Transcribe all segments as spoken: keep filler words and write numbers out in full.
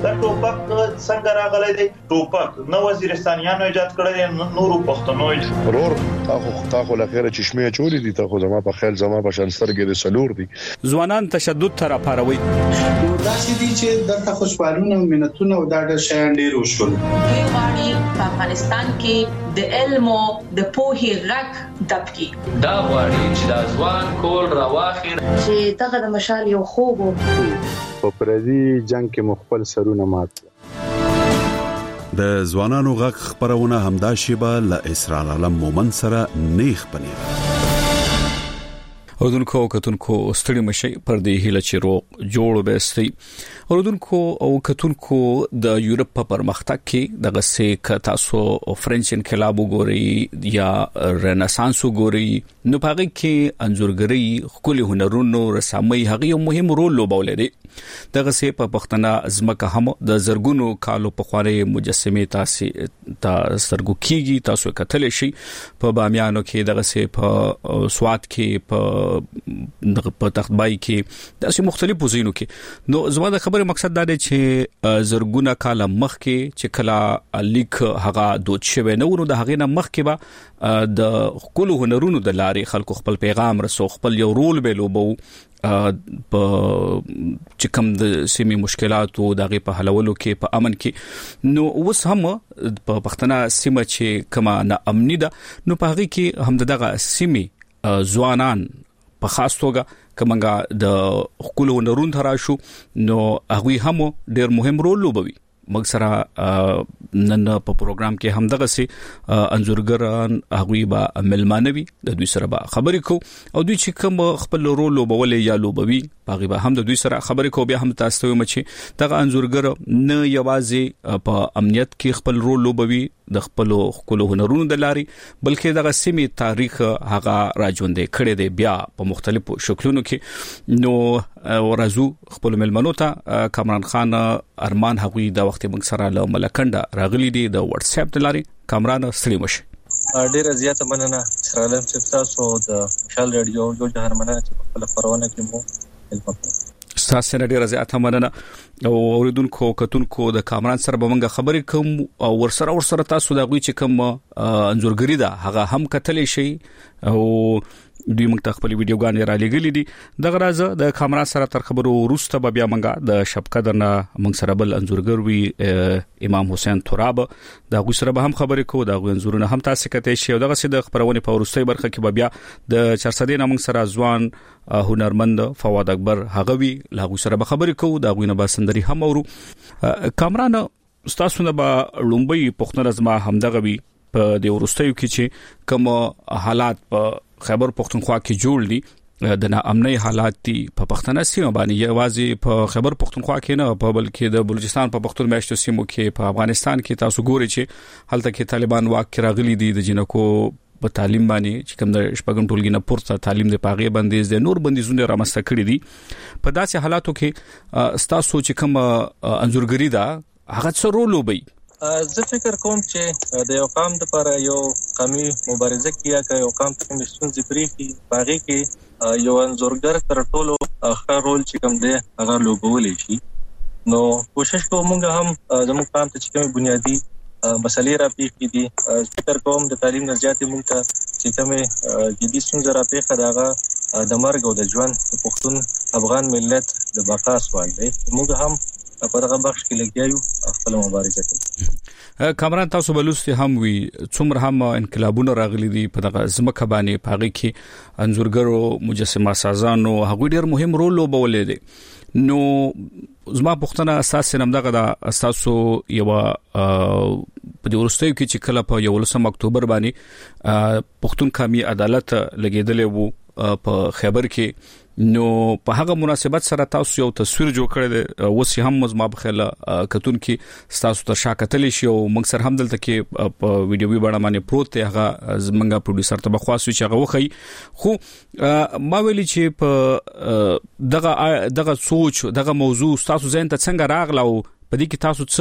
دا ټوپک څنګه راغلی دی؟ ټوپک نو وزیرستانیانو ایجاد کړی دی، نورو پښتنو ورور تاسو تاسو لخر چشمه چولې دي، تاسو زما په خیال زما په شانسترګې د سلور دي. ځوانان تشدد تر پاروي دا چې دي چې دلته خوشحالونه او مینتونه او دا د شیان ډیر وشول. کې واړی په افغانستان کې د علم او د پوهې غږ دبکی دا واړی چې د ځوان کول راواخیر چې دغه د مشال یو خوب په پردي جنگ کې مخبل سرونه مات. د ځوانانو غږ خبرونه همدا شیبه ل اسرار علم مومن سره نیخ پنیر. اردوونکو کتونکو ستړي مشي پر دې هله چې روغ جوړ بهستي. اردوونکو او کتونکو د یورپ په پرمختګ کې دغه سه تاسو فرنچ انقلاب وګوري یا رنسانس وګوري نو پاره کې انځورګری خپل هنرونو رسامي هغه یو مهم رول لوبولې دي. دغه سه په پښتنه ازمکه هم د زرګونو کالو په خواري مجسمه تاسو تاسو سرګو کیږي تاسو کتل شي په بامیانو کې دغه سه په سواد کې په په تختبای کې داسې مختلفو ځایونو کې. نو زما د خبرې مقصد دا دی چې زرګونه کال مخ کې چې کلا لیک هغه دوت شوی نو نو د هغه نه مخ کې به د خپل هنرونو د لارې خلکو خپل پیغام رسو خپل یو رول به لوبو په چې کوم د سیمې مشکلاتو دغه په حلولو کې په امن کې. نو اوس هم په پښتنه سیمه چې کما نه امنی ده نو په هغه کې هم دغه سیمې ځوانان په خاص توګه کومه د خپل هنرون تراشو نو هغه هم ډېر مهم رول لوبوي. موږ سره نن په پروګرام کې هم دغه سي انځورګران هغه به ملمانوي د دوی سره به خبرې کو او دوی چې کوم خپل رول لوبول یا لوبوي هغه به هم د دوی سره خبرې کو بیا هم تاسو ته مچ دغه انځورګر نه یوازې په امنیت کې خپل رول لوبوي د خپل خپل هنرونو د لاري بلکې دغه سیمې تاریخ هغه راځوندې کړي دی بیا په مختلفو شکلونو کې. نو ورزو خپل ملمنو ته کامران خان ارمان هغوی د وخت موږ سره له ملکنده راغلي دي د واتس اپ د لاري. کامران ستړي مشه. ډیره زیاته مننه سرالم چې تاسو د شال رادیو جو جهر مننه چې خپل خبرونه کې مو تاسو نه ډیره زیاته مننه او اوریدونکو کتونکو د کامران سره به موږ خبرې کوم او ورسره ورسره تاسو د غوي چې کوم انځورګری ده هغه هم کتلې شي او دوی موږ ته خپل ویډیوګان را لګلې دي. دغه راز د کامران سره تر خبرو وروسته به بیا موږ د شپقدر نه موږ سره بل انځورګر وی امام حسین تراب د غوي سره به هم خبرې کوو د غوي انځورونه هم تاسو کته شي او دغه سي د خبرونه په وروستۍ برخه کې به بیا د چرسدې نه موږ سره ځوان هنرمند فواد اکبر هغه وی لا غوي سره به خبرې کوو د غوي نه به سندري هم اورو. کامران تاسو نه به لومبي پښتون ازما هم دغه وی په د وروستیو کې چې کوم حالات په خیبر پختونخوا کې جوړ دي د ناامنۍ حالات دي په پښتنه سیمه باندې یوازې په خیبر پختونخوا کې نه په بلکې د بلوچستان په پختون میشتو سیمو کې په افغانستان کې تاسو ګورئ چې هلته کې طالبان واک کې راغلي دي د جنکو په تعلیم باندې چې کوم د شپږم ټولګي نه پورته تعلیم د پاغه باندې د نور بندیزونه رامسته کړی دي. په داسې حالاتو کې تاسو چې کوم انځورګری ده هغه څه رول لوبي؟ زه فکر کوم چې د یو قام لپاره یو قومي مبارزه کیږي یو قام ته مستونزې پریږي باغې کې یو انځورګر تر ټولو ښه رول چې کوم دی هغه لوبولی شي. نو کوشش کوم موږ هم زموږ قام ته چې کوم بنیادی مسلې را پیښې دي فکر کوم د تعلیم نه زیاتې موږ ته چې کوم جدي ستونزې را پیښه دغه د مرګ او د ژوند پښتون افغان ملت د بقا سوال دی. موږ هم په دغه بخش کې لګیایو خپل مبارزه کوي. کامران تاسو بلوستي هم وی څومره هم انقلابونه راغلي دي په دغه ځمکه باندې پاغي کې انځورګرو مجسمه سازانو هغه ډیر مهم رول لوبولې دي. نو زما پښتنه اساس نم دغه د اساسو یو په د ورستیو کې چې کله په یولسم اکتوبر باندې پښتون قومي عدالت لګیدلې وو په خیبر کې. نو په هغه مناسبت سره تاسو یو تصویر جوړ کړی او وسی هم مزما بخله کتون کې تاسو ته شاکتل شي او موږ سره هم دلته کې په ویډیوي باندې باندې پروت دی هغه زمونږه پروډوسر ته بخواسو چې هغه وخی خو ما ویلي چې په دغه دغه سوچ دغه موضوع تاسو ځین ته څنګه راغله او په دې کې تاسو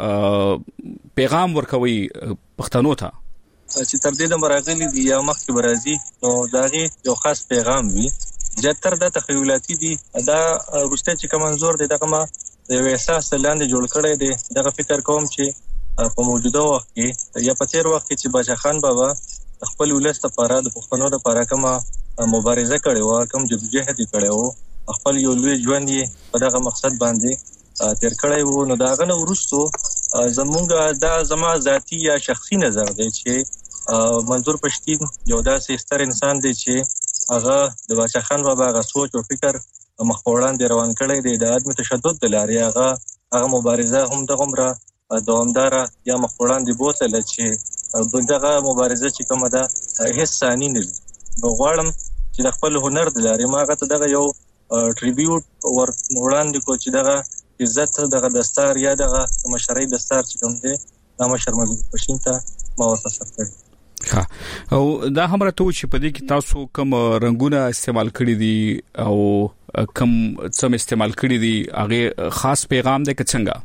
څه پیغام ورکوي پښتنو ته چې تر دې د مراغلي دی یا مخکې برازي نو داغه یو خاص پیغام وي. زیاتره د تخیلاتي دي دا روسته چې کوم انزور دي دغه ما د یو احساس لاندې جوړ کړی دی. دغه فکر کوم چې په موجوده وخت کې یا په تیر وخت کې چې باچا خان بابا خپل ولست لپاره د پښتنو لپاره کومه مبارزه کړې و، کوم جدوجہد کړی و، خپل یو لوی ژوند یې په دغه مقصد باندې تیر کړی و. نو داغه نه وروسته زمونږ دا زما ذاتی یا شخصي نظر دی چې منظور پښتین یو داسې ستر انسان دی چې هغه د باچا خان بابا هغه سوچ او فکر مخ وړاندې روان کړی دی. د عدم تشدد د لارې هغه هغه مبارزه هم د عمره دوامدار یا مخ وړاندې بوتله چې دغه مبارزه چې کومه ده هیڅ ثاني نه نو غواړم چې د خپل هنر د لارې ما هغه ته دغه یو ټریبیوټ ور وړاندې کو چې دغه عزت دغه دستار یا دغه مشرۍ دستار چې کوم دی دا مشر منظور پښتین ته ما ورته کړی. ها او دا هم راته چې په دې کې تاسو کوم رنگونه استعمال کړی دي او کوم څه استعمال کړی دي هغه خاص پیغام دی که څنګه؟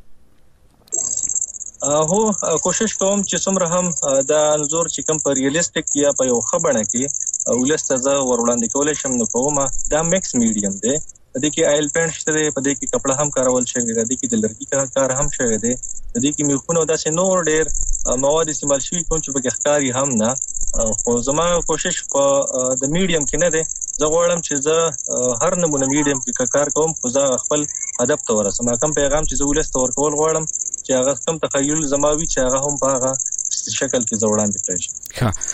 هو کوشش کوم چې څومره هم دا انزور چې کوم پر ریالیستیک یا په یو خبره کې ولسته زه ور وړاندې کولای شم نو کومه دا میکس میډیم دی. د دې کې آیل پینټ شته دی، په دې کې کپڑا هم کارول شوی دی، د دې کې د لرګي کار هم شوی دی، د دې کې میخونه داسې نور ډېر مواد استعمال شوی کوم چې په کې ښکاری هم نه. خو زما کوشش په د میډیم کې نه دی. زه غواړم چې زه هر نمونه میډیم کې کار کوم خو زه خپل هدف ته ورسم. کوم پیغام چې زه ولست ورکول غواړم چې هغه کوم تخیل زماوي چې هغه هم په هغه شکل کې زوړاندې کړی شي.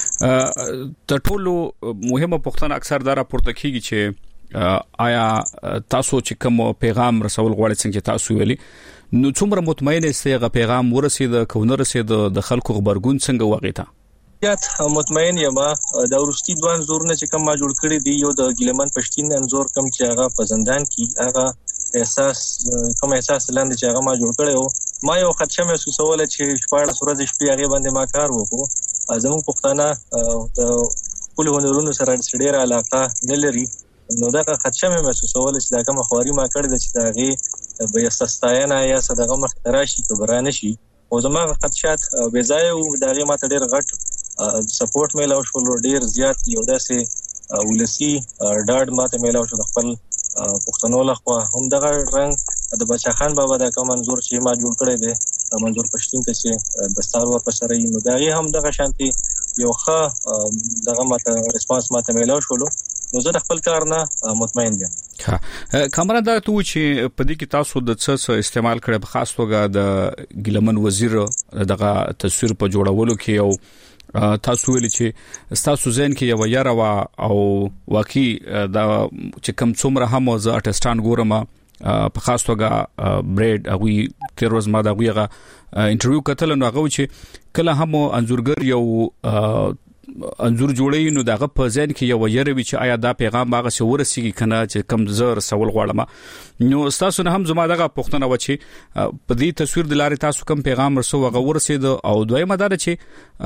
ها د ټولو مهمه پوښتنه اکثر دا راپورته کیږي چې آیا تاسو چې کوم پیغام رسول غواړئ څنګه تاسو ویلي نو څومره مطمئن یاست چې پیغام ورسید کو نه رسید د خلکو خبرګون څنګه وغیته؟ یات مطمئن یم دا ورستي دوه انزورونه چې کوم ما جوړ کړی دی. یو د ګیلمن پښتین انزور کوم چې هغه په زندان کې هغه احساس کوم احساس لاندې چې هغه ما جوړ کړی و ما یو خدشه محسوسوله چې شپږ ورځې شپې هغه باندې ما کار وکړو. زموږ پښتانه د خپل هنرونو سره ډېر علاقه نه لري نو دا خدشه مې محسوسوله چې دا کوم خواري ما کړی د چې داغه به استاستاینه یا صدقه مختراشي کبرانه شي او زما خدشات به ځای او داغه ما ته ډېر غټ سپورټ میلاو شو، ډېر زیات یو داسې ولسی ډاډ ما ته میلاو شو خپل پښتنو لخوا. هم دغه رنګ د بچا خان بابا د کوم منظور چې ما جوړ کړی دی منظور پښتین ته چې دستار ور پسره نو داغه هم دغه شانتي یو ښه دغه ما ته ریسپانس ما ته میلاو شو نو زه د خپل کار نه مطمئن یم. ها کامران دا ته چې په دې کې تاسو د څه استعمال کړی په خاص توګه د ګیلمن وزیر دغه تصویر په جوړولو کې او تاسو ویل چې تاسو ځین کې یو یاره وا او واقعي دا چې کم څومره هم زه ارټستان ګورم په خاص توګه بریډ هغه تیر ورځ ما دا غوغه انټرویو کتل نو هغه چې کله هم انزورګر یو انزور جوړی نو دغه په ځین کې یو یروي چې آیا دا پیغام هغه څه ورسیږي کنه چې کم زر سوال غواړم نو تاسو نه هم زما دغه پوښتنه و چې په دې تصویر د لارې تاسو کم پیغام رسو هغه ورسید او دویمه دا چې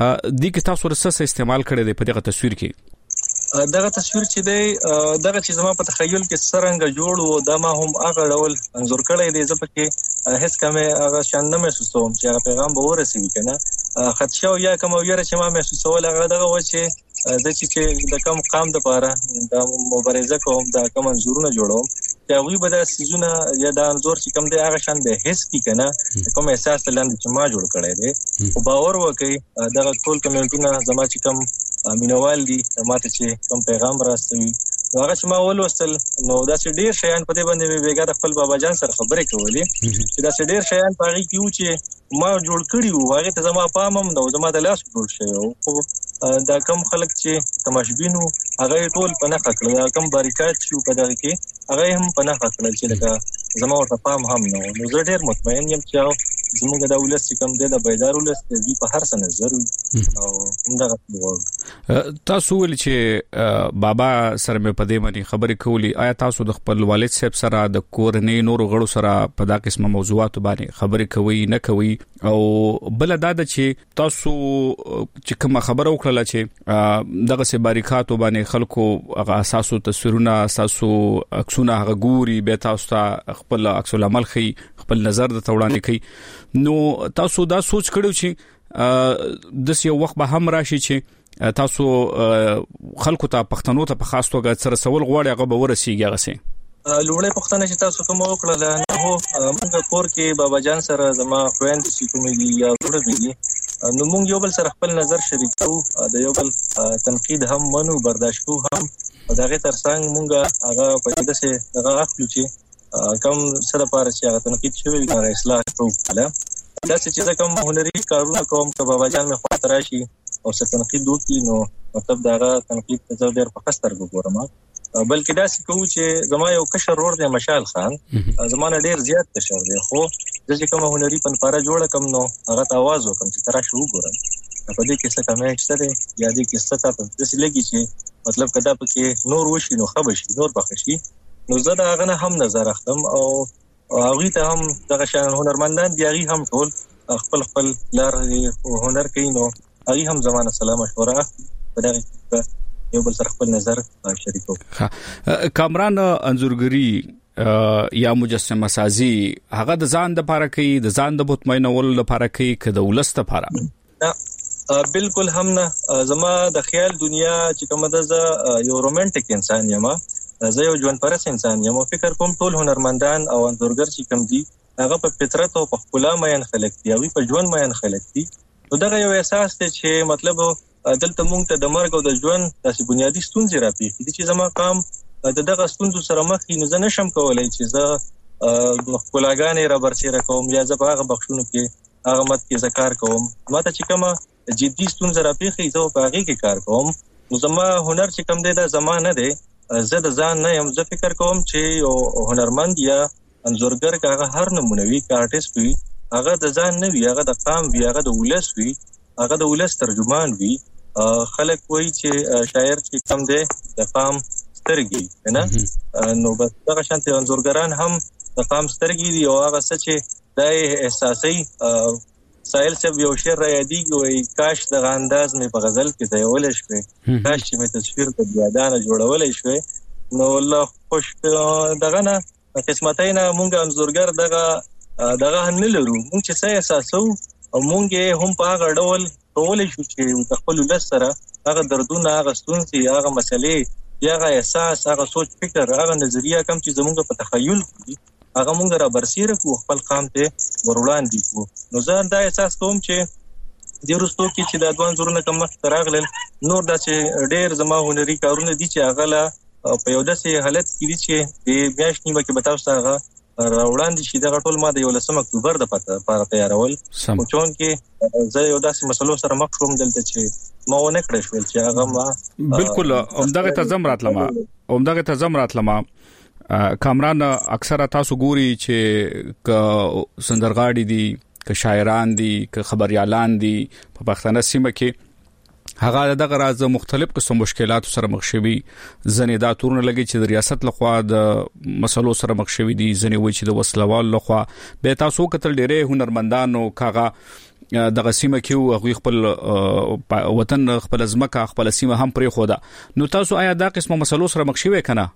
دې کې تاسو رسسه استعمال کړی دی په دغه تصویر کې دغه تصویر چې دی دغه چې زما په تخیل کې څنګه جوړ و دا ما هم هغه ډول انزور کړی دی ځکه چې هیڅ کومه هغه شان نه محسوسوم چې هغه پیغام به ورسیږي کنه خدشه یا کوم ویره چې ما محسوسول هغه دغه و چې د چې د کوم قام د پاره د مبارزه کوم د کوم انزورونه جوړوم چې هغه به د سيزونه یا د انزور چې کوم دی هغه شان به هیڅ کی کنه کوم احساس لاندې چې ما جوړ کړی دی او باور وکي دغه ټول کمیونټونه زما چې کوم مینوال دي ماته چې کوم پیغام راستوي هغه چې ما ولوستل نو دا چې ډیر شیان په دې باندې بیګا د خپل بابا جان سره خبرې کولې چې دا چې ډیر شیان پاره کیو چې ما جوړ کړی وو هغه ته زما پام هم نو زما د لاس جوړ شوی خو دا کم خلک چې تماشبینو هغه ټول په نه خکړل کم باریکات چې په دغه کې هغه هم په نه خکړل چې لکه زما ورته پام هم نو نو زه ډیر مطمئن یم چې زموږ د ولس کم دی د بیدار ولس دی په هر څه نظر او همدغه تاسو ول چې بابا سره مې په دې باندې خبرې کولې آیا تاسو د خپل والد صاحب سره د کورنۍ نور غړو سره په دا قسمه موضوعات باندې خبرې کوي نه کوي او بل دا د چې تاسو چې کوم خبره وکړه چې دغه سه باریکاتو باندې خلکو هغه اساسو تصویرونه اساسو عکسونه هغه ګوري به تاسو ته خپل عکس العمل خي خپل نظر د توړاندې کوي نو تاسو دا سوچ کړو چې د یو وخت به هم راشي چې تاسو خلکو ته پښتنو ته په خاص توګه سره سوال غواړي هغه به ورسیږي هغه سي لوړې پښتنه چې تاسو کوم وکړل نو موږ کور کې بابا جان سره زما خويند چې کومې دي یا وړې دي نو موږ یو بل سره خپل نظر شریکو د یو بل تنقید هم منو برداشت کو هم دغه ترڅنګ موږ هغه په دې څه دغه اخلو چې کوم سره پاره چې هغه تنقید شوی دا اصلاح کوله دا چې کوم هنري کارونه کوم ته بابا جان مې خاطر راشي او څه تنقید وکړي نو مطلب داغه تنقید ته زه ډېر په خستر وګورم بلکې دا څه کوم چې زما یو کشر ور دی مشال خان زمانه ډېر زیات کشر دی خو چې کوم هنري پنپاره جوړه کم نو هغه ته आवाज وکم چې ترا شروع وګورم په دې کې څه کمنټ شته یا دې کې څه تاسو د څه لګي چې مطلب کدا پکې نور وشي نو خبشي نور بخشي نو زه دا غنه هم نظر اخلم او هغه ته هم دغه شان هنرمندان دی هغه هم ټول خپل خپل لار هنر کوي نو هغه هم زمانه سلام مشوره په دغه یو بل سره خپل نظر شریکو. کامران انځورګری یا مجسمه سازي هغه د ځان د لپاره کوي د ځان د مطمئنول لپاره کوي که د ولست لپاره؟ بالکل هم نه زما د خیال دنیا چې کومه ده یو رومانټیک انسان یم زه یو ژوند پرست انسان یم فکر کوم ټول هنرمندان او انځورګر چې کوم دي هغه په فطرت او په خپل ماین خلک دي او په ژوند ماین خلک دي نو دغه یو احساس ته چې مطلب دلته مونږ ته د مرګ او د ژوند داسې بنیادی ستونزې راپېښې دي چې زما قام د دغه ستونزو سره مخ کړي نو زه نشم کولی چې زه ښکلاګانې را برسېره کوم یا زه په هغه بخښونو کې هغه مت کې زه کار کوم ما ته چې کومه جدي ستونزه راپېښې زه په هغې کې کار کوم نو زما هنر چې کوم دی دا زما نه دی زه د ځان نه یم زه فکر کوم چې یو هنرمند یا انځورګر که هغه هر نمونه وي که آرټسټ وي هغه د ځان نه وي هغه د قام وي هغه د ولس وي هغه د ولس ترجمان وي خلک وایي چې شاعر چې کم دی د قام سترګې نه نو بس دغه شانتي انځورګران هم د قام سترګې دي او هغه څه چې دا احساسي سائل صاحب یو شعر را یادېږي وایي کاش دغه انداز مې په غزل کې ځایولی شوی کاش چې مې تصویر د بیادانه جوړولی شوی نو له خوش دغه نه قسمتۍ نه مونږ انځورګر دغه دغه نه لرو مونږ چې څه احساسو مونږ یې هم په هغه ډول کولی شو چې د خپل ولس سره هغه دردونه هغه ستونزې هغه مسلې یا هغه احساس هغه سوچ فکر هغه نظریه کم چې زمونږ په تخیل کې هغه مونږ را برسېره کړو خپل قام ته ور وړاندې کړو نو زه دا احساس کوم چې د وروستو کې چې د دوه انځورونه کم مخته راغلل نور داسې ډېر زما هنري کارونه دي چې هغه لا په یو داسې حالت کې دي چې د میاشت نیمه کې به تاسو ته هغه راوړاندې شي دغه ټول ما د یولسم اکتوبر دپاره تیارول خو چونکې زه یو داسې مسلو سره مخ شوم دلته چې ما ونه کړی شول چې هغه ما بالکل همدغه ته زم راتلم همدغه ته زم راتلم کامران اکثره تاسو ګوري چې ک سندرغاړي دي ک شاعران دي ک خبريالان دي په پښتنه سیمه کې هغه دغه راز مختلف قسم مشکلات سره مخ شوي ځنې دا تورونه لګي چې د ریاست لخوا د مسلو سره مخ شوي دي ځنې وایي چې د وسلوال لخوا به تاسو کتل ډېرې هنرمندانو کاغه دغه سیمه کې هغه خپل وطن خپل ځمکه خپل سیمه هم پرې خو ده نو تاسو آیا دا قسمه مسلو سره مخ شوي کنه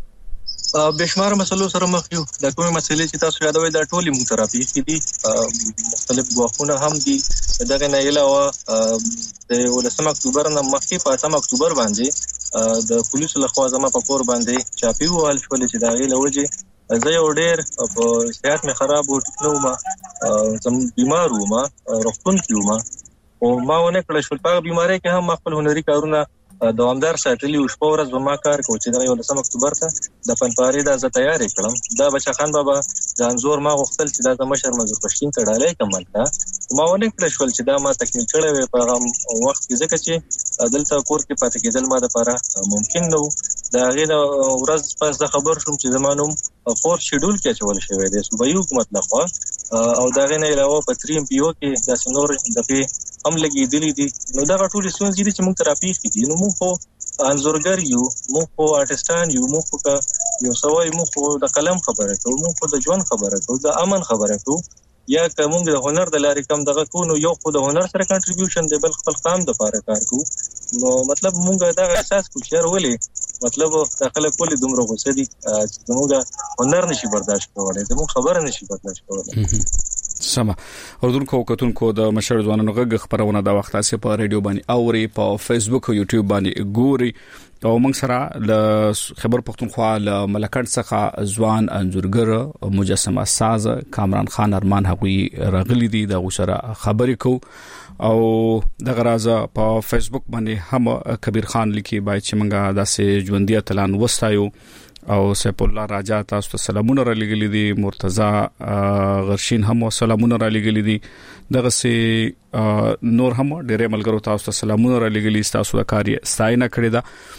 بشمار مسلو سره مخ یو د کومې مسلې چې تاسو یادوي دا ټولي مترابي کې دي مختلف غواخونه هم دي دغه نه علاوه د ولسم اکتوبر نه مخکې په اتم اکتوبر باندې د پولیسو لخوا زما په کور باندې چاپی وهل شول چې دا غي لوجه زه یو ډېر په صحت مې خراب و ټیکنو ما زم بیمار و ما روغتون کې و ما او ما ونه کړل شو په بیماری کې هم خپل هنري کارونه دوامدار ساتلی او شپه ورځ به ما کار کوم چې دا یو لسم اکتوبر ته د فنپاري دا زه تیاری کړم دا بچا خان بابا ځانزور ما غوښتل چې دا د مشر مزور پښتين ته ډالۍ کمل تا ما ونه کړل شو چې دا ما تکمیل کړی وي په هغه وخت کې ځکه چې دلته کور کې پاتې کېدل ما لپاره ممکن نو دا غیر ورځ پس د خبر شوم چې زمانوم فور شیډول کې چول شوی دی صوبایي حکومت لخوا او دا غیر نه علاوه په تریم پیو کې د سنور د پی هم لګېدلې دي نو دا ټول ستونزې دي چې موږ تراپی کوي نو موږ خو انځورګر یو موږ خو آرټستان یو موږ خو یو سوای موږ خو د قلم خبره کوو موږ خو د ژوند خبره کوو د امن خبره کوو یا کوم د هنر د لارې کم دغه کو نو یو خو د هنر سره کنټریبیوشن دی بل خپل قام د لپاره کار کوو نو مطلب موږ دا احساس کوو چې ورولې مطلب داخله کولې دومره غوسه دي چې موږ هنر نشي برداشت کولای زموږ خبره نشي برداشت کولای سم اوردونکو کتونکو د مشر ځوانانو غږ خبرونه د وخت اسه په ریډیو باندې اوري په فیسبوک او یوټیوب باندې ګوري او موږ سره د خبر پښتونخوا ل ملکړ څخه ځوان انځورګر مجسمه ساز کامران خان ارمان هغوی راغلي دي د غوسره خبرې کو او د غرازه په فیسبوک باندې هم کبیر خان لیکي بای چې موږ داسې ژوندۍ تلان وستایو او سیف الله راجا تاسو ته سلامونه را لګلې دي مرتضی غرشین هم سلامونه را لګلې دي دغه سي نور هم ډېر ملګرو تاسو ته سلامونه را لګلې تاسو د کاری ستاینه کړې ده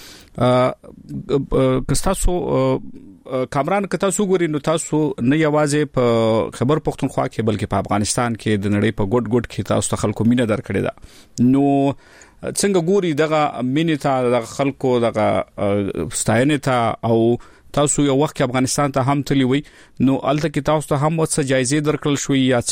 کستاسو کامران که تاسو ګورئ نو تاسو نه یوازې په خبر پښتونخوا کې بلکې په افغانستان کې د نړۍ په ګډ ګډ کې تاسو ته خلکو مینه درکړې ده نو څنګه ګوري دغه مینه ته د خلکو دغه ستاینه ته او تاسو یو وخت افغانستان ته هم تللی وي نو الته کې تاسو ته هم څه جایزې درکړل شوې یا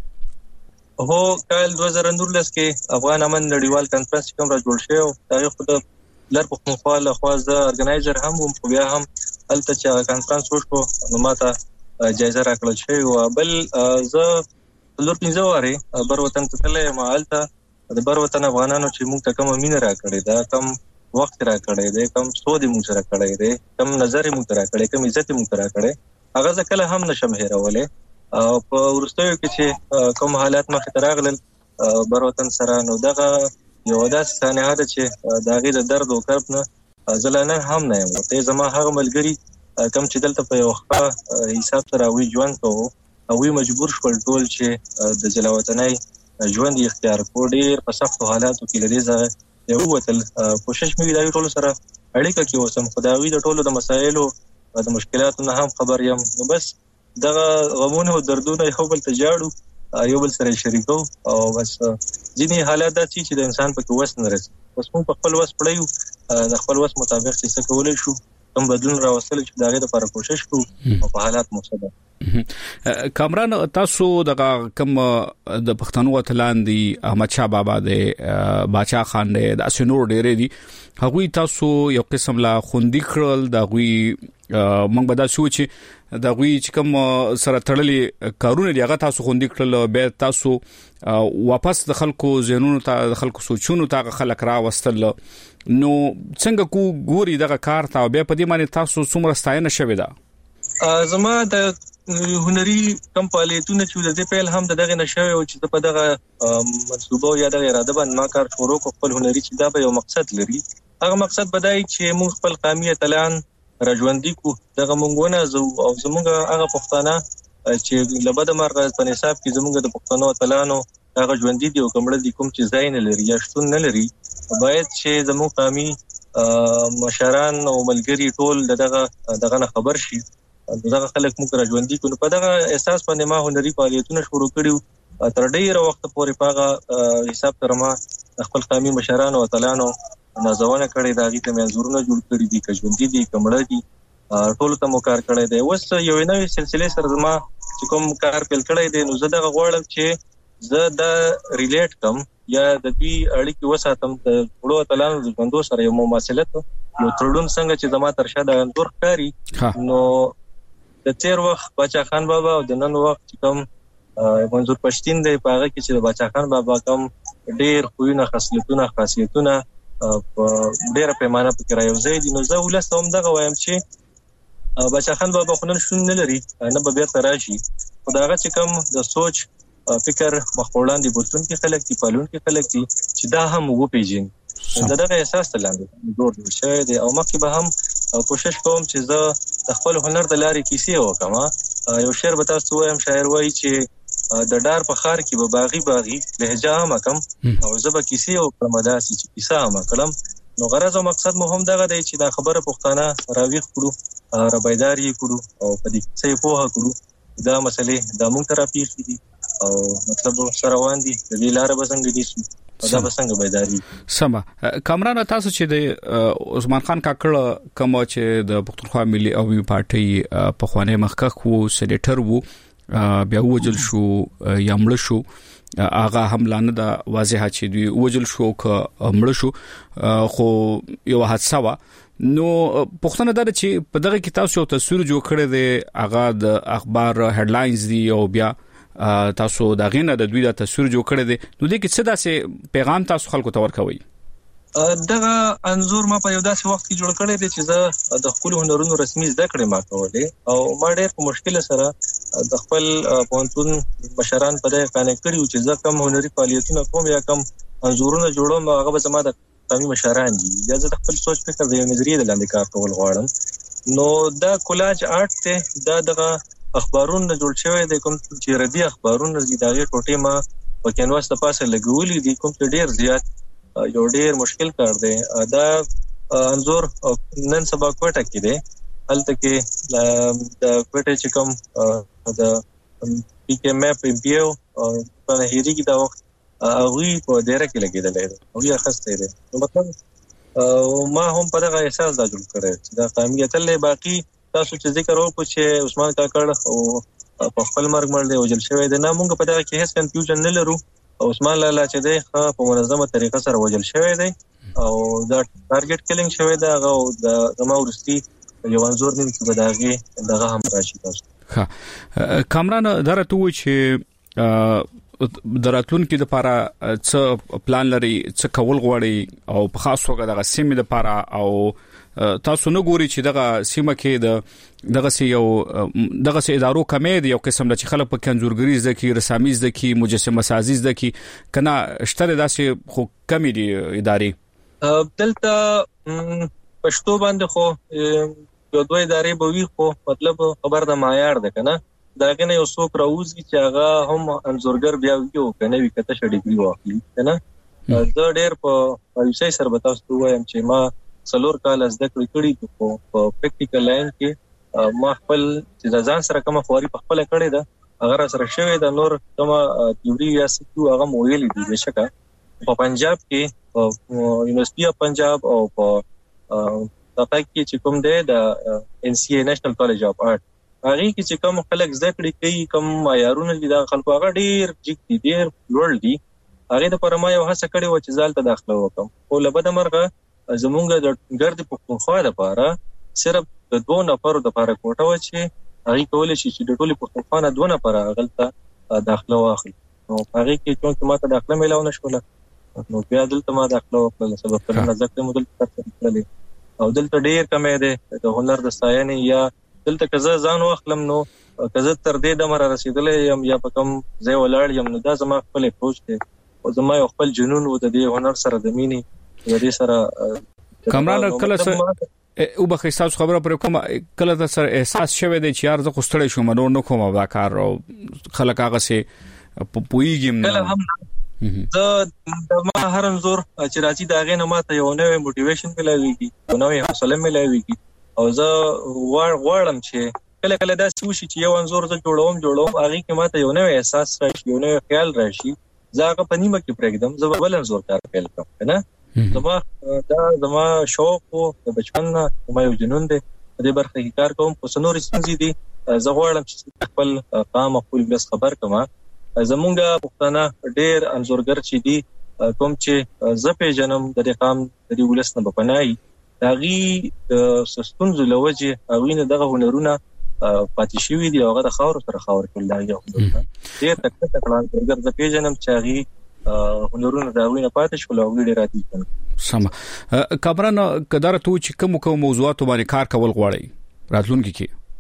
څنګه هو کال دوه زره نولس کې افغان امن نړیوال کانفرنس کوم را جوړ شو دا خو لر پښتونخوا له خواز د ارګنایزر هم هم بیا هم الته چې کانفرنس وشو نو ماته جایزه راکړل شوی او بل زه لور پنځه واره بر وطن ته تلې ما الته د بر وطن افغانانو چې موږ ته کوم مين راکړي دا کم وخت راکړي دا کم سود موږ راکړي دا کم نظر موږ راکړي کم عزت موږ راکړي هغه ځکه هم نشم هیرولې او په ورستیو کې چې کوم حالات مخ ته راغلل بر وطن سره نو دغه یو داس ثانیه ده چې دا غي د درد او کرب نه زلانه هم نه یم ته زما هغه ملګری کم چې دلته په یو ښه حساب سره وی ژوند کوو او وی مجبور شول ټول چې د جلاوطنۍ ژوند اختیار کو ډیر په سختو حالاتو کې لري زه یو وتل کوشش مې دا ټول سره اړیکه کې اوسم خداوی د ټولو د مسایلو د مشکلاتو نه هم خبر یم نو بس دغه غمونه او دردونه یو بل ته جاړو یو بل سره شریکو او بس ځینې حالات داسي چې د انسان په کې وس نه رسي بس موږ په خپل وس پړیو د خپل وس مطابق څه کولای شو کوم بدلون راوستل چې داغه لپاره کوشش کوو او په حالات مصیبت کامران تاسو دغه کوم د پښتنو اتلان دي احمد شاه بابا دی باچا خان دی د اسنور ډېرې دي هغوی تاسو یو قسم لا خوندې کړل د غوي موږ به دا سوچ دا غوي چې کوم سره تړلې کارونه دی هغه تاسو خوندې کړل به تاسو واپس د خلکو ذهنونو ته د خلکو سوچونو ته خلک را وستل نو څنګه کو ګوري دغه کار ته به په دې باندې تاسو څومره ستاینه شوي ده زما د هنري کم فعالیتونه چې د پیل هم دغه نشوي او چې په دغه منصوبه یا دغه اراده باندې ما کار شروع کو خپل هنري چې دا به یو مقصد لري هغه مقصد بدای چې موږ خپل قومي اتلان راجوندي کو دغه مونږونه زو او زمونږ هغه پښتانه چې لبد مرغ په حساب کې زمونږ د پښتنو اتلانو هغه ژوندۍ دي او کومړه دي کوم چې ځای نه لري یا شتون نه لري باید چې زموږ قومي مشران او ملګری ټول دغه دغه خبر شي دغه خلک موږ را ژوندۍ کو په دغه احساس باندې ما هنري فعالیتونه شروع کړیو تر ډیره وخت پورې پاغه حساب تر ما خپل قومي مشران او اتلانو نازونه کړې دا غي ته منظورونه جوړ کړی دي که ژوندۍ دي کومړه دي ټول ته مو کار کړی دی اوس یو نوې سلسله سره زما چې کوم کار پیل کړی دی نو زه دغه غواړم چې زه د ریلیټ کم یا د دې اړیکې وساتم د ټولو اتلانو د ژوندو سره یو مماثلت یو تړون څنګه چې زما تر شاده انځور ښکاري نو د تیر وخت باچا خان بابا او د نن وخت چې کوم منظور پښتين دی په هغه کې چې باچا خان بابا کوم ډېر خوونه خاصیتونه خاصیتونه په ډېر پیمانه پکې راوځي دي نو زه ولستم دغه وایم چې باچا خان بابا خنن شون نه لري نه به بیرته راشي خدایغه چې کوم د سوچ فکر مخوړان دي بوتون کې خلک دي پالون کې خلک دي چې دا هم وو پیژن دغه احساس تلاندې جوړ شوی دی او مخکې به هم کوشش کوم چې زه د خپل هنر د لارې کیسې وکم یو شعر به تاسو وایم شاعر وایي چې د ډار په خار کې به باغی باغی لهجه هم کم او زه به کیسې وکم داسې چې کیسه هم کلم نو غرض او مقصد مو هم دغه دی چې دا خبره پښتانه راويخ کړو را بیداری کړو او په دې څه په کړو دا مسلې د مونږ تراپی دي او مطلب سره روان دي د دې لار به څنګه دي دا به څنګه بیداری سم کامران تاسو چې د عثمان خان کاکړ کوم چې د پښتونخوا ملي او پارټي په خوانه مخکخ وو سېنیټر وو بیا وجل شو یا مړ شو اغه حملانه د واضحه چې دی وجل شو ک مړ شو خو یو حادثه وا نو پښتنه دا چې په دغه کتاب شو تصویر جوړ کړی دی اغه د اخبار هډلاینز دی او بیا تاسو دا غینه د دوی د تصویر جوړ کړی دی نو د کې څه داسې پیغام تاسو خلکو ته ورکوي دغه انزور ما په یو داسې وخت کې جوړ کړی دی چې زه د خپل هنرونو رسمي زده کړې ما کولې او ما ډېر په مشکل سره د خپل پونتون مشران په دې قانع کړیو چې زه کوم هنري فعالیتونه کوم یا کوم انزورونه جوړوم هغه به زما د قومي مشران دي یا زه د خپل سوچ فکر د یو نظریې د لاندې کار کول غواړم نو دا کولاج آرت ته دا دغه اخبارونه جوړ شوی دی کوم چې ردی اخبارونه دي دغه ټوټه ما په کینواس د پاسه لګولې دي کوم چې ډېر زیات یو ډېر مشکل کار دی دا انزور نن سبا کوټه کې دی هلته کې د کوټه چې کوم د پی کې مپ پیو په هېری کې دا وخت اوی په ډېر کې لګیدل دی او یا خسته دی نو مطلب ما هم په دغه احساس دا جوړ کړی چې دا قومیت له باقي تاسو چې ذکر وکړو چې عثمان کاکړ او په خپل مرګ مړ دی وجل شوی دی نه موږ په دغه کې هیڅ کنفیوژن نه لرو عثمان لالا چې دی په منظمه طریقه سره وجل شوی دی او دا ټارګټ کلینګ شوی دی هغه د زما ورستی یو انزور نیم چې بداغي دغه هم راشي تاسو ها کامران درته و چې دراتلون کې د لپاره څه پلان لري څه کول غواړي او په خاص توګه د سیمې لپاره او تاسو نه ګوري چې دغه سیمه کې د دغه سی یو دغه سی ادارو کمې دی یو قسم د خلک په کنزورګری زکی رسامي زکی مجسمه سازي زکی کنه شتره داسې خو کمی دي ادارې دلته پښتو باندې خو یو دوه ادارې به وي خو مطلب خبر د معیار ده کنه داګه نه یو څوک راوځي چې هغه هم انزورګر بیا یو کنه وی کته شډی دی واخلي کنه زه ډېر په ویسای سره بتاوستو وایم چې ما څلور کال زده کړې کړې په پریکټیکل لاین کې ما خپل چې ځان سره کوم خوري په خپل کړې ده هغه سره شوی د نور کوم تیوري یا سکو هغه مویل دي بشکه په پنجاب کې یونیورسيټي اف پنجاب او په تاکي کې چې کوم دی د ان سی ای نېشنل کالج اف آرټ هغه کې چې کوم خلک زده کړې کوي کوم معیارونه دي د خلکو هغه ډیر جګ دي ډیر لوړ دي هغه د پرما یو هڅه کړې و چې ځالته داخله وکم او لبد مرغه زمونږ د ګرد پښتونخوا لپاره صرف د دوه نفرو د لپاره کوټه و چې هغه کولای شي چې د ټولي پښتونخوا نه دوه نفر غلطه داخله واخلي نو هغه کې چې ماته داخله ملاو نشوله نو بیا دلته ما داخله وکړه سبب پر نه ځکه مودل ترڅ او دلته ډیر کمې ده د هنر د ستاینې یا دلته کزه ځان واخلم نو کزه تر دې د مر رسیدلې يم یا په کوم ځای ولاړ يم نو دا زما خپل پروش دی او زما خپل جنون و د دې هنر سره د مینې د دې سره کامران کله سره او به خصاص خبره پر کوم کله د سر احساس شوه دی چې یار زه خوستړې شوم نو نو کوم دا کار او خلک هغه سي پویګم نه زه د ما هر انزور چې راځي دا غنه ماته یو نوې موټیویشن ملایويږي یو نوې حوصله ملایويږي او زه غواړم چې کله کله دا سوشي چې یو انزور زه جوړوم جوړوم هغه کې ماته یو نوې احساس راشي یو نوې خیال راشي زه هغه په نیمه کې پرېږدم زه بل انزور کار پیل کوم نه زما دا زما شوق او د بچپن نه مې جنون دی د دې برخه کې کار کوم په سنوري سنځي دي زه غواړم چې خپل قام خپل بس خبر کما زمونږه پښتانه ډېر انزورګر چې دي کوم چې زه په جنم د دې قام د دې ولسنه بپنای داغي سستون زلوجه اوینه دغه هنرونه پاتې شوی دی هغه د خاور سره خاور کول دا یو ډېر تک تک کلان ګر د پیژنم چې هغه هنرونه دا اوینه پاتې شول او ډېر راځي سم کبران قدرت چې کوم کوم موضوعات باندې کار کول غواړي راتلونکي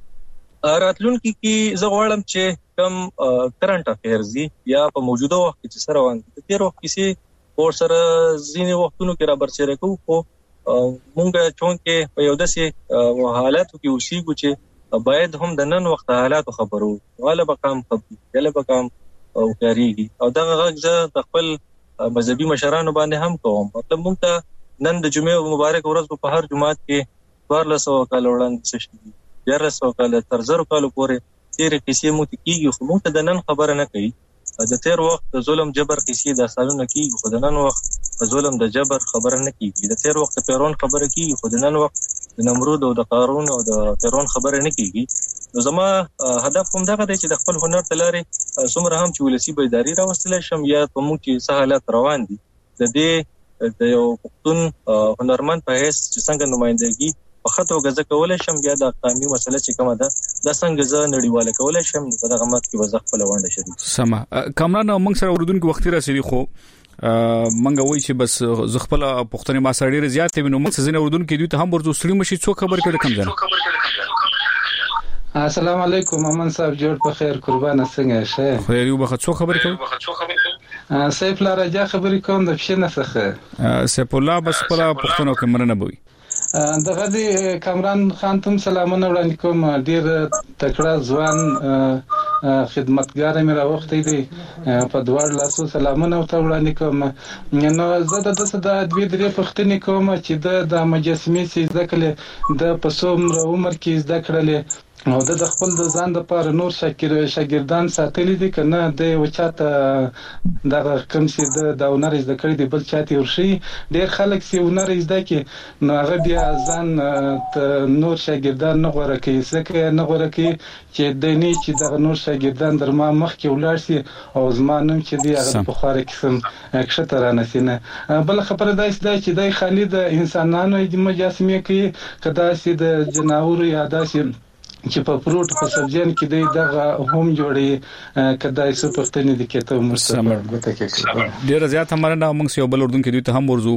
کې راتلونکي کې زه غواړم چې کوم کرنٹ افیرز دي یا په موجوده وخت کې سره وان تیر وخت کې اور سره ځینې وختونو کې را برسېره کوو خو مونږ چونکه په یو داسې حالاتو کې اوسېږو چې باید هم د نن وخت حالاتو خبرو غالبا کم خبري غالبا کم او کاریږي او دا غږ د خپل مذهبي مشرانو باندې هم کوم مطلب مونږ ته نن د جمعې مبارک ورځ په هر جمعات کې څوارلس سوه کال وړاندې څه شي دیارلس سوه کال تر زرو کالو پورې تیرې قصې مو ته کیږي خو مونږ ته د نن خبره نه کوي د تیر وخت د ظلم جبر قصې د سالونو کیږي خو د نن وخت د ظلم د جبر خبره نه کیږي د تیر وخت پیرون خبره کیږي خو د نن وخت د نمرود او د قارون او د پیرون خبره نه کیږي نو زما هدف هم دغه دی چې د خپل هنر تلارې څومره هم چې ولسی بیداری راوستل شم یا په موږ چې سہالات روان دي د دې د یو پښتون هنرمند په هیڅ چې څنګه نمائندګي په خطو غزه کولای شم بیا د قانوني مسله چې کومه ده د څنګه زه نړیواله کولای شم په دغه مت کې وځخ په لوانډه شریک سما کامران موږ سره اوردونکو وخت راسي خو منګه وای چې بس ز خپل پښتني ما سره ډیر زیات وینم موږ ځنه اوردونکو دوی ته هم ورته سړي مشي څو خبر کړي کم ځنه. السلام علیکم امن صاحب جوړ په خیر قربان څنګه شه خیر یو بخښه څو خبر کړي سیف الله راجا خبرې کوم د فشنه څخه سیف الله بس پر پښتنو کې مرنه بوي دغه دی کامران خان ته سلامونه وړاندې کوم ډیر تکړه ځوان خدمتګار مې راوختي دي په دوړ لاسو سلامونه وړاندې کوم نو زه د دسه د دوی درې پښتنې کوم چې د مجسمې سي ځکه د پسوم عمر کې زده کړلې او د خپل د ځان د پر نور شاکر شاګردان ساتلي دي کنه د وچاته دغه کوم سي د داونر زده کړی دی بل چاته ورشي ډیر خلک سي ونر زده کې نو هغه بیا ځان نور شاګردان نه غوړه کوي ځکه نه غوړه کوي چې د نه چې د نور شاګردان در ما مخ کې ولاړ سي او زمانم چې دی هغه په خاره قسم کښته را نسینه بل خبره ده چې د خالد انسانانو د مجسمه کې کدا سي د جناور یا داسي چې په فروټ په سبزیان کې دی دغه هم جوړي کدای څه پښتنې د کېته مستمر غوته کې ډیر زیات همره موږ یو بل اردن کې دوی ته هم ورزو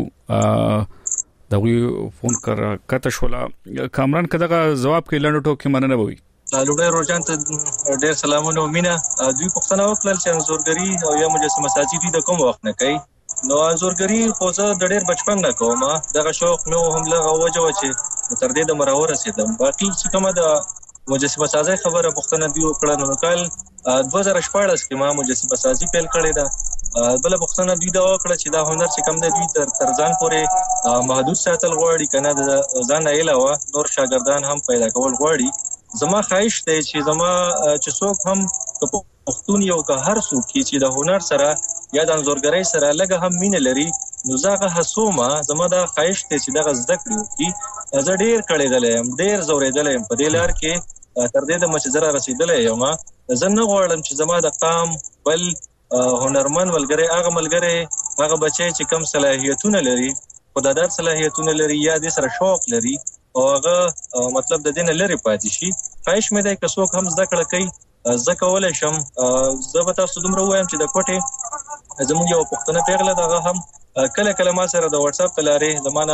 دغه فون کړ کته شولا کامران کداغه جواب کې لنډو کې مننه وي لوړې روزان ته ډیر سلامونه ومنه دوی پښتنه وکړل چې انزورګری او یا مجسمه سازي دي د کوم وخت نه کوي نو انزورګری خو زه د ډیر بچپن نه کوم دغه شوق نو هم لغه وجه و چې تر دې د مرور رسیدم باقي چې کومه د مجسمه سازي خبره پښتنه دی وکړه نو کال دوه هزار شپږ کې ما مجسمه سازي پیل کړې ده بل پښتنه دی دا وکړه چې دا هنر چې کم دی دوی تر ترځان پورې محدود ساتل غواړي کنه د ځان علاوه نور شاګردان هم پیدا کول غواړي زما خواهش دی چې زما چې څوک هم پښتون یو که هر څوک چې د هنر سره یا د انځورګرۍ سره لږه هم مینه لري نو زغه حسومه زما دا خواهش دی چې دغه زده کړو کی زه ډیر کړېدلم ډیر زورېدلم په دې لار کې تر دې د مشزره رسیدلې یم زه نه غواړم چې زما د قام بل هنرمن ولګره هغه ملګری هغه بچي چې کم صلاحیتونه لري خدادار صلاحیتونه لري یا د سره شوق لري او هغه مطلب د دین لري پاتې شي خواهش مې دی که څوک هم زده کړه کوي زه کولای شم زه به تاسو دومره وایم چې د کوټه زموږ یو پښتنه پیغله دغه هم کله کله ما سره د واتس اپ تلاري زمانہ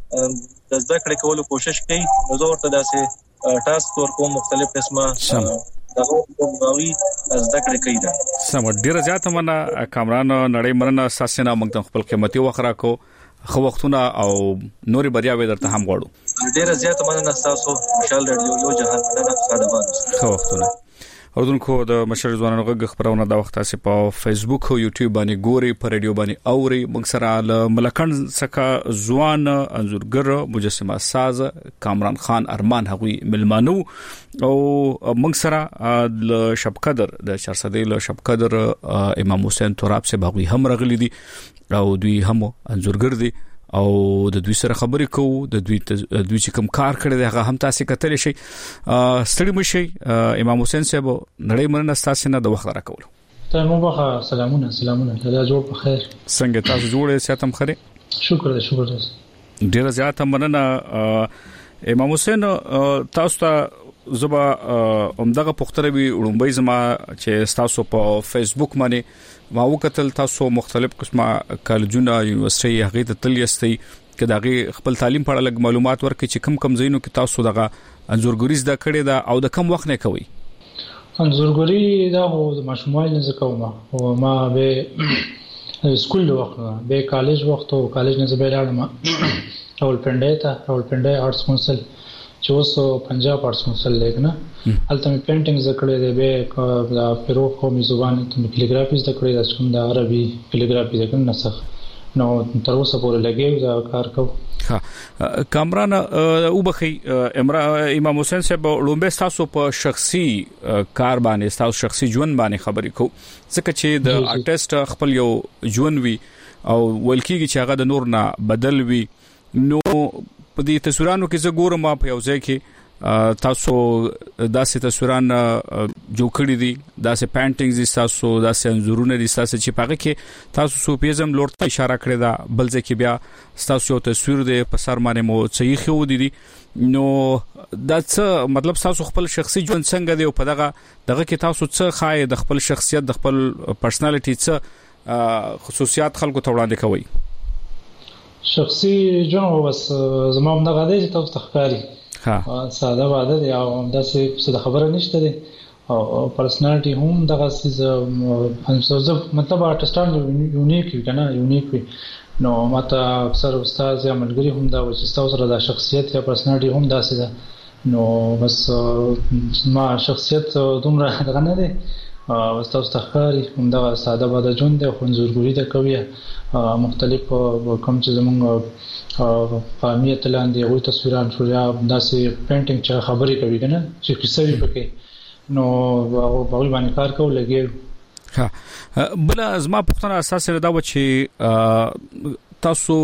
د زده کړې کولو کوشش کوي نو زه ورته داسې ټاسک ور کوم مختلف قسمه دغه وګوري زده کړې کوي دا سم ډیر زیات منه کامران نړۍ مرنه اساسنه موږ خپل قیمتي وخره کو خو وختونه او نوري بریاوي درته هم غواړو ډیر زیات مننه تاسو مشال رادیو یو جهان مننه ساده وانه خو وختونه اردوونکو د مشر ځوانانو غږ خبرونه د وخت تاسو په فیسبوک او یوټیوب باندې ګوري په رادیو باندې اوري موږ سره ملکن څخه ځوان انځورګر مجسمه ساز کامران خان ارمان هغوی ملمانو او موږ سره د شب قدر د چهار سده له شب قدر امام حسین تراب سے باغوي هم رغلي دي او دوی هم انځورګر دي او د دوی سره خبرې کوو د دوی دوی چې کوم کار کړی دی هغه هم تاسو کتلی شي ستړي مشي امام حسین صاحب نړۍ مرنه تاسو نه د وخت راکول ته مو بخا سلامونه سلامونه دا جوړ په خیر څنګه تاسو جوړې ساتم خره شکر دې شکر دې ډیر زیات مننه امام حسین تاسو ته زبا عمدغه پختره وی وړومبۍ زما چې تاسو په فیسبوک باندې ما وکتل تاسو مختلف قسمه کالجونه یونیورسيټي هغه ته تلیستي کداغي خپل تعلیم په اړه لږ معلومات ورکړي چې کم کم زینو کې تاسو دغه انځورګریز دا کړی دا او د کم وخت نه کوي انځورګری دا هو د ماشومان نه زکوما او ما به سکول وخت به کالج وخت او کالج نه زبېلاړم اول پنده ته اول پنده آرټس کونسل چې اوس پنجاب آرټس کونسل لګنه الته مې پینټینګ زکړې دی به د پیرو قومي زبان ته کالیګرافي زکړې د څوم د عربي کالیګرافي زکړ نسخ نو تر اوسه پورې لګي دا کار کو ها کامران او بخي امام حسین صاحب لومبه تاسو په شخصي کار باندې تاسو شخصي ژوند باندې خبرې کو ځکه چې د آرټیست خپل یو ژوند وي او ولکیږي چې هغه د نور نه بدل وي نو په دې تصویرانو کې زه ګورم په یو ځای کې تاسو داسې تصویران جوړ کړی دي داسې پینټینګز تاسو داسې انځورونه دي تاسو چې پاره کې تاسو سوپیزم لورته اشاره کړی دا بل ځکه بیا تاسو یو تصویر دی په سر باندې مو صحیح خو دي نو دا څه مطلب تاسو خپل شخصي ژوند څنګه دی او په دغه دغه کې تاسو څه خای د خپل شخصیت د خپل پرسنالټي څه خصوصیات خلکو ته وړاندې کوي شخصي ژوند بس زموږ د غاډي چې تاسو تخکاری ها ساده واده دی او داسې څه خبره نشته دی او پرسنالټي هم دغه څه هم مطلب آرټستان یونیک وي کنه یونیک وي نو ماته اکثر استاد یا ملګری هم دا چې تاسو سره د شخصیت یا پرسنالټي هم داسې ده نو بس ما شخصیت دومره دغه نه دی او تاسو تخکاری هم دا ساده واده ژوند دی خو زورګوري ده کوي مختلف کوم چې زمونږ قومیت لاندې وي تصویران شو یا داسې پینټینګ چې خبرې کوي کنه چې کیسه وي پکې نو هغه په باندې کار کوي لګي ها بل ازما پښتنه اساس دا و چې تاسو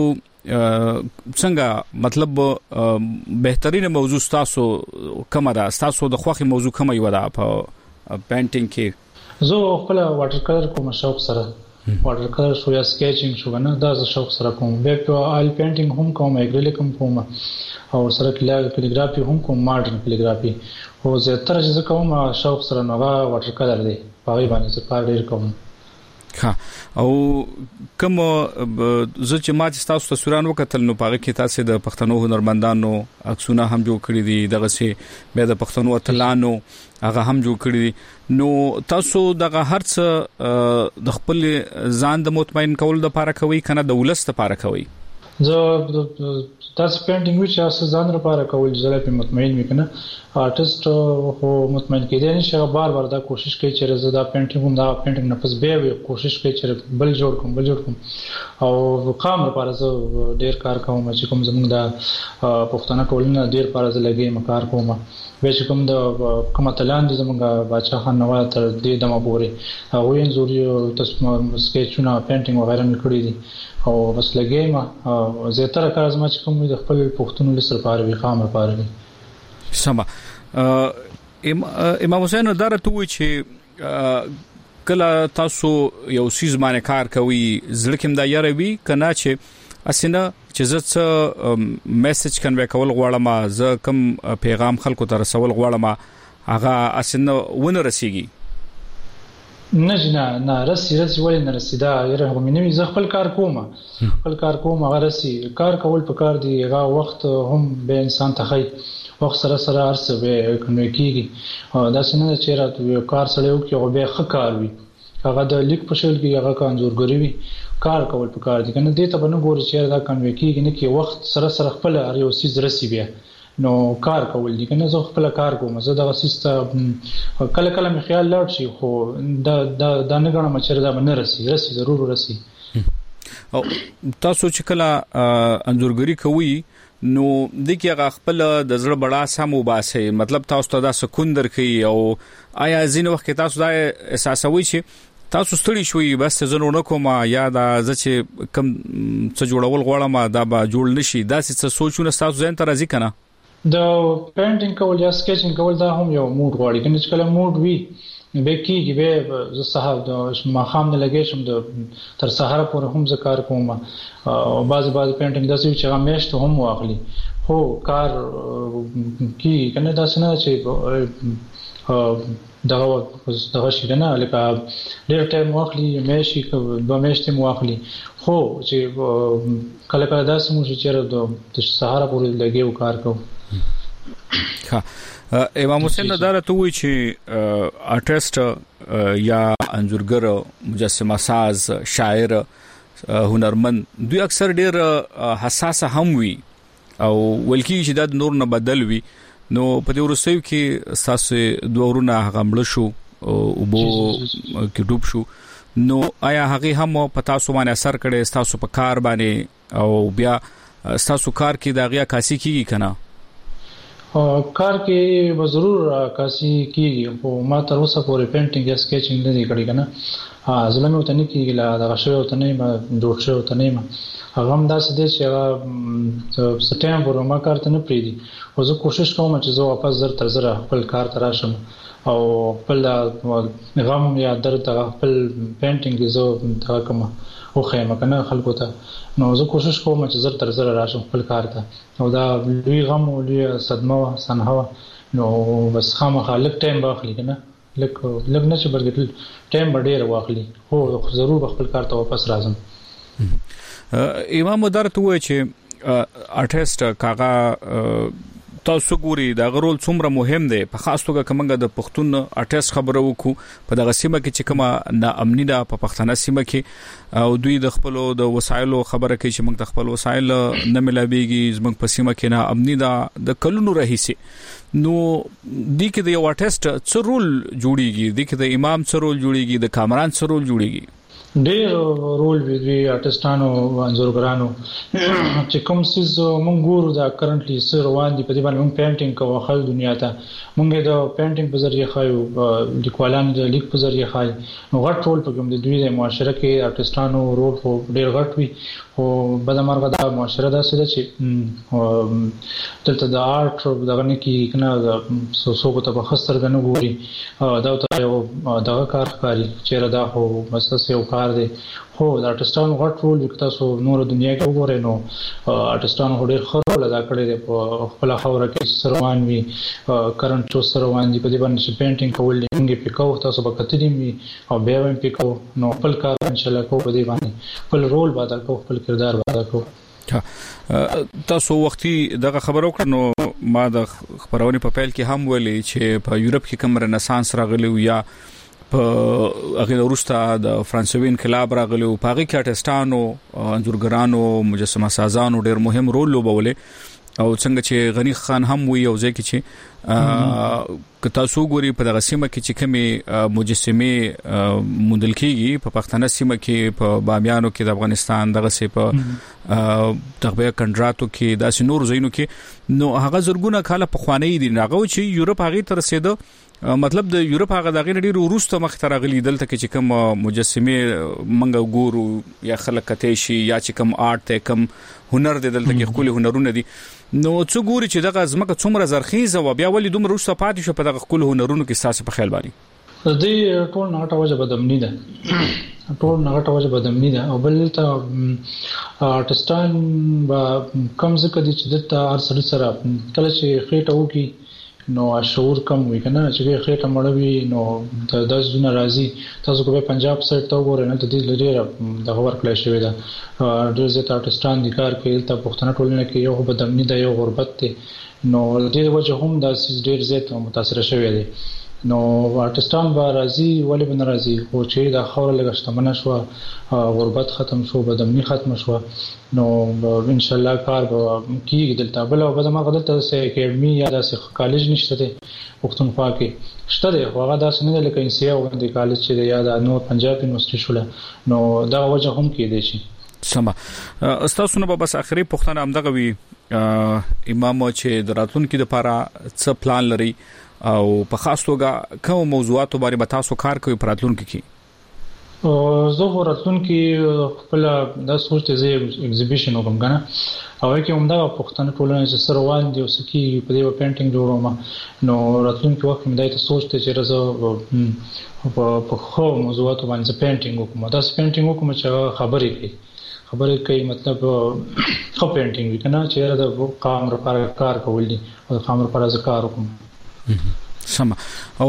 څنګه مطلب بهترین موضوع تاسو کومه ده تاسو د خوخي موضوع کومه یو ده په پینټینګ کې زه خپل واټر کلر کوم شوق سره واټر کلر شو یا سکیچینګ شو نه دا ز شوق سره کوم بیا په آیل پینټینګ هم کوم اګریلیک هم کوم او سره کلیګرافي هم کوم ماډرن کلیګرافي او زه تر چې کوم شوق سره نوغه واټر کلر دی په وی باندې څه کار ډیر کوم ها او کوم زه چې ما چې تاسو تصویران وکتل نو پاره کې تاسو د پښتنو هنرمندانو عکسونه هم جوړ کړی دي دغه سي بیا د پښتنو اتلانو هغه هم جوړ کړی دي نو تاسو دغه هرڅ د خپل ځان د مطمئن کول د لپاره کوي کنه د ولست لپاره کوي زه تاسو پینټینګ وی چې ځان لپاره کول ځله په مطمئن وکنه آرټیست هو مطمئن کېدای نشي بار بار دا کوشش کوي چې زه دا پینټینګ هم دا پینټینګ نه پس به کوشش کوي چې بل جوړ کوم بل جوړ کوم او قام لپاره زه ډیر کار کوم چې کوم زموږ د پښتنه کولنه ډیر لپاره زه لګي مکار کوم به چې کوم د کومه تلاند زموږ بادشاہ خان نواز تر دې دمه پورې هغه یې زوري تاسو سکیچونه پینټینګ وغیرہ نکړي دي او بس لګي ما زه تر کار زما چې کوم د خپل پښتون لسر لپاره وي خام لپاره وي سما امام حسین درته وی چې کله تاسو یو سیز باندې کار کوي زړکم دا یاره وی کنه چې اسنه چې زه میسج کنوي کول غواړم زه کوم پیغام خلکو ته رسول غواړم هغه اسنه ونه رسیږي نه نه نه رسي رسي ولې نه رسي دا یره هم نه زه خپل کار کوم خپل کار کوم هغه رسي کار کول په کار دی هغه وخت هم به انسان ته خی وخت سره سره ارسه به کنه کیږي دا څنګه چې راته کار سره یو کې هغه به خکار وي هغه د لیک په شکل کې هغه کانزورګری وي کار کول په کار دی کنه دې ته بنو ګور چې دا کنه کیږي نه کې وخت سره سره خپل یو سیز رسي بیا نو کار کول دي کنه زه خپل کار کوم زه دغه سیستم کله کله مې خیال لاړ شي خو دا دا د نه غواړم چې دا نه رسي رسي ضرور رسي او تاسو چې کله انځورګری کوي نو د کی خپل د زړه بڑا سمو باسي مطلب تاسو ته دا سکون درکې او آیا ځین وخت تاسو دا احساسوي چې تاسو ستړي شوي بس زنه نه کوم یا دا چې کم څه جوړول غواړم دا به جوړ نشي دا څه سوچونه تاسو ځین ته راځي کنه د پینټینګ کول یا سکیچینګ کول دا هم یو موډ غواړي کنه چې کله موډ وي به کېږي به زه صاحب د ماخام نه لګې شم د تر سهار پورې هم زه کار کوم او بعض بعض پینټینګ داسې چې همیشته هم واخلي خو کار کی کنه دا څنګه چې دغه دغه شي نه لکه ډېر ټایم واخلي مېشي دوه میاشتې مو واخلي خو چې کله کله داسې مو چې د سهار پورې لګي کار کوم ها امام حسین درته وی چې آرټیست یا انځورګر مجسمه ساز شاعر هنرمند دوی اکثر ډیر حساس هم وي او ولکه چې د نور نه بدل وي نو په دې ورسېو کې اساس دوورونه غمړ شو او بو کې ډوب شو نو آیا هغه هم پتا سو باندې اثر کړي تاسو په کار باندې او بیا تاسو کار کې داغیا کاسي کیږي کنه کار کې به ضرور کاسي کیږي خو ما تر اوسه پورې پینټینګ یا سکیچینګ نه دی کړی کنه ها ځلمه وته نه کیږي لا دا شوی وته نه ما جوړ شوی وته نه ما هغه هم داسې دی چې هغه سپټمبر ما کار ته نه پریدي خو زه کوشش کوم چې زه واپس زر تر زر خپل کار ته راشم او خپل غم یا درد خپل پینټینګ زه دا کوم خو خیمه کنه خلکو ته نو زه کوشش کوم چې زر تر زر راشم خپل کار ته او دا لوی غم او لوی صدمه سنهوا نو بس خامخا لږ ټایم واخلي کنه لږ لږ نه چې برګټل ټایم ډېر واخلي خو ضرور خپل کار ته واپس راځم. امام مدرت وای چې آرټیست کاغه تاسو ګوري دا غرول څومره مهم دی په خاص توګه کومه د پښتون آرټیست خبرو وکړو په دغه سیمه کې چې کومه نا امنی ده په پښتنه سیمه کې او دوی د خپل د وسایلو خبره کوي چې موږ د خپل وسایل نه ملابيږي زموږ په سیمه کې نا امنی ده د کلونو رهیسي نو د کې د یو آرټیست څه رول جوړیږي د کې د امام څه رول جوړیږي د کامران څه رول جوړیږي ډېر رول وی آرټیستانو انځورګرانو چې کوم څه مونږ ګورو دا کرنټلی سر روان دي په دې باندې مونږ پینټینګ کوو خل دنیا ته مونږ د پینټینګ په ذریعہ خایو لیکوالانو د لیک په ذریعہ خای نو غټ رول په کوم د دوی د معاشره کې آرټیستانو رول خو ډېر غټ وي او بدمرغه د معاشره داسې ده چې دلته د آرټ دغه نه کې کنه سو سو کو ته بخستر غنو ګوري دا ته یو دغه کار کوي چې را دا خو مسله یو کار دی خو د آرټیستانو غټ رول وکړ تاسو نور دنیا کې وګورئ نو آرټیستانو ډېر ښه رول ادا کړی دی په خپل خوره کې سروان وی کرنټ چو سروان دی په دې باندې پینټینګ کول دی موږ پکاو تاسو به کتلی می او بیا هم پکاو نو خپل کار ان شاء الله کو په دې باندې خپل رول باندې کو خپل کردار باندې کو تاسو وختي دغه خبرو کړ نو ما د خبرونه په پیل کې هم ویلي چې په یورپ کې کوم رنسانس راغلی یا په هغه وروسته د فرانسوي انقلاب راغلی او په هغه کې آرټیستانو انځورګرانو مجسمه سازانو ډېر مهم رول لوبولې او څنګه چې غنی خان هم وی او ځکه چې که تاسو ګوري په دغه سیمه کې چې کومه مجسمه مودل کیږي په پښتنه سیمه کې په بامیانو کې د افغانستان دغه سي په تغبیه کنډراتو کې داسې نور زینو کې نو هغه زرګونه کاله په خوانی دي هغه چې یورپ هغه تر رسیدو مطلب د یورپ هغه دغه ډیر وروسته مخ ته راغلي دلته کې چې کوم مجسمه منګه ګورو یا خلک کته شي یا چې کوم آرټ ته کوم هنر د دلته کې خپل هنرونه دي نو څو ګوري چې دغه ځمکه څومره زرخیزه و بیا ولې دومره وروسته پاتې شو په دغه خپل هنرونو کې ساسه په خیال باندې دې ټول ناټه وجه بدمنی ده ټول ناټه وجه بدمنی ده او بل ته آرټستان با کم ځکه دي چې دلته هر سړي سره کله چې خېټه وکي نو شعور کم وي کنه چې خېټه مړوي نو د داس جن راضي تاسو کومه پنجاب سایت ته وګورئ نه د دې لري د خبر کله شوی دا ډېر زیات آرټستان د کار کې ته پښتنه ټولنه کې یو بدمنی ده یو غربت ده نو دې وجه هم د ډېر زیات متاثر شوی دی نو آرټستان به راضي ولې به ناراضي خو چې د خوره لګشتمنه شو غربت ختم شو بدمنی ختم شو نو ان شاء الله کار به کیږي دلته بل او بدما غدلته سه اکیډمي یا د کالج نشته ده پښتونخوا کې شته ده هغه داس نه لکه ان سی او د کالج چې یا د نور پنجاب یونیورسيټي شول نو دا وجه هم کې دي شي سما استاسو نو بس اخري پښتنه امدغه وی امام چې دراتون کې د لپاره څه پلان لري او په خاص توګه کوم موضوعاتو باندې به تاسو کار کوي پراتلون کې زه وراتلون کې خپل د سوچ ته زی ایگزیبیشن وکم کنه او کې هم دا پښتنه ټولنه چې سره وان دي او سکی په دې پینټینګ جوړوم نو راتلون کې وخت مې دایته سوچ ته چې راځو په خو موضوعاتو باندې پینټینګ وکم دا پینټینګ وکم چې خبرې کوي خبرې کوي مطلب خو پینټینګ وکنه چې د قام لپاره کار کول دي او قام لپاره کار وکم سم او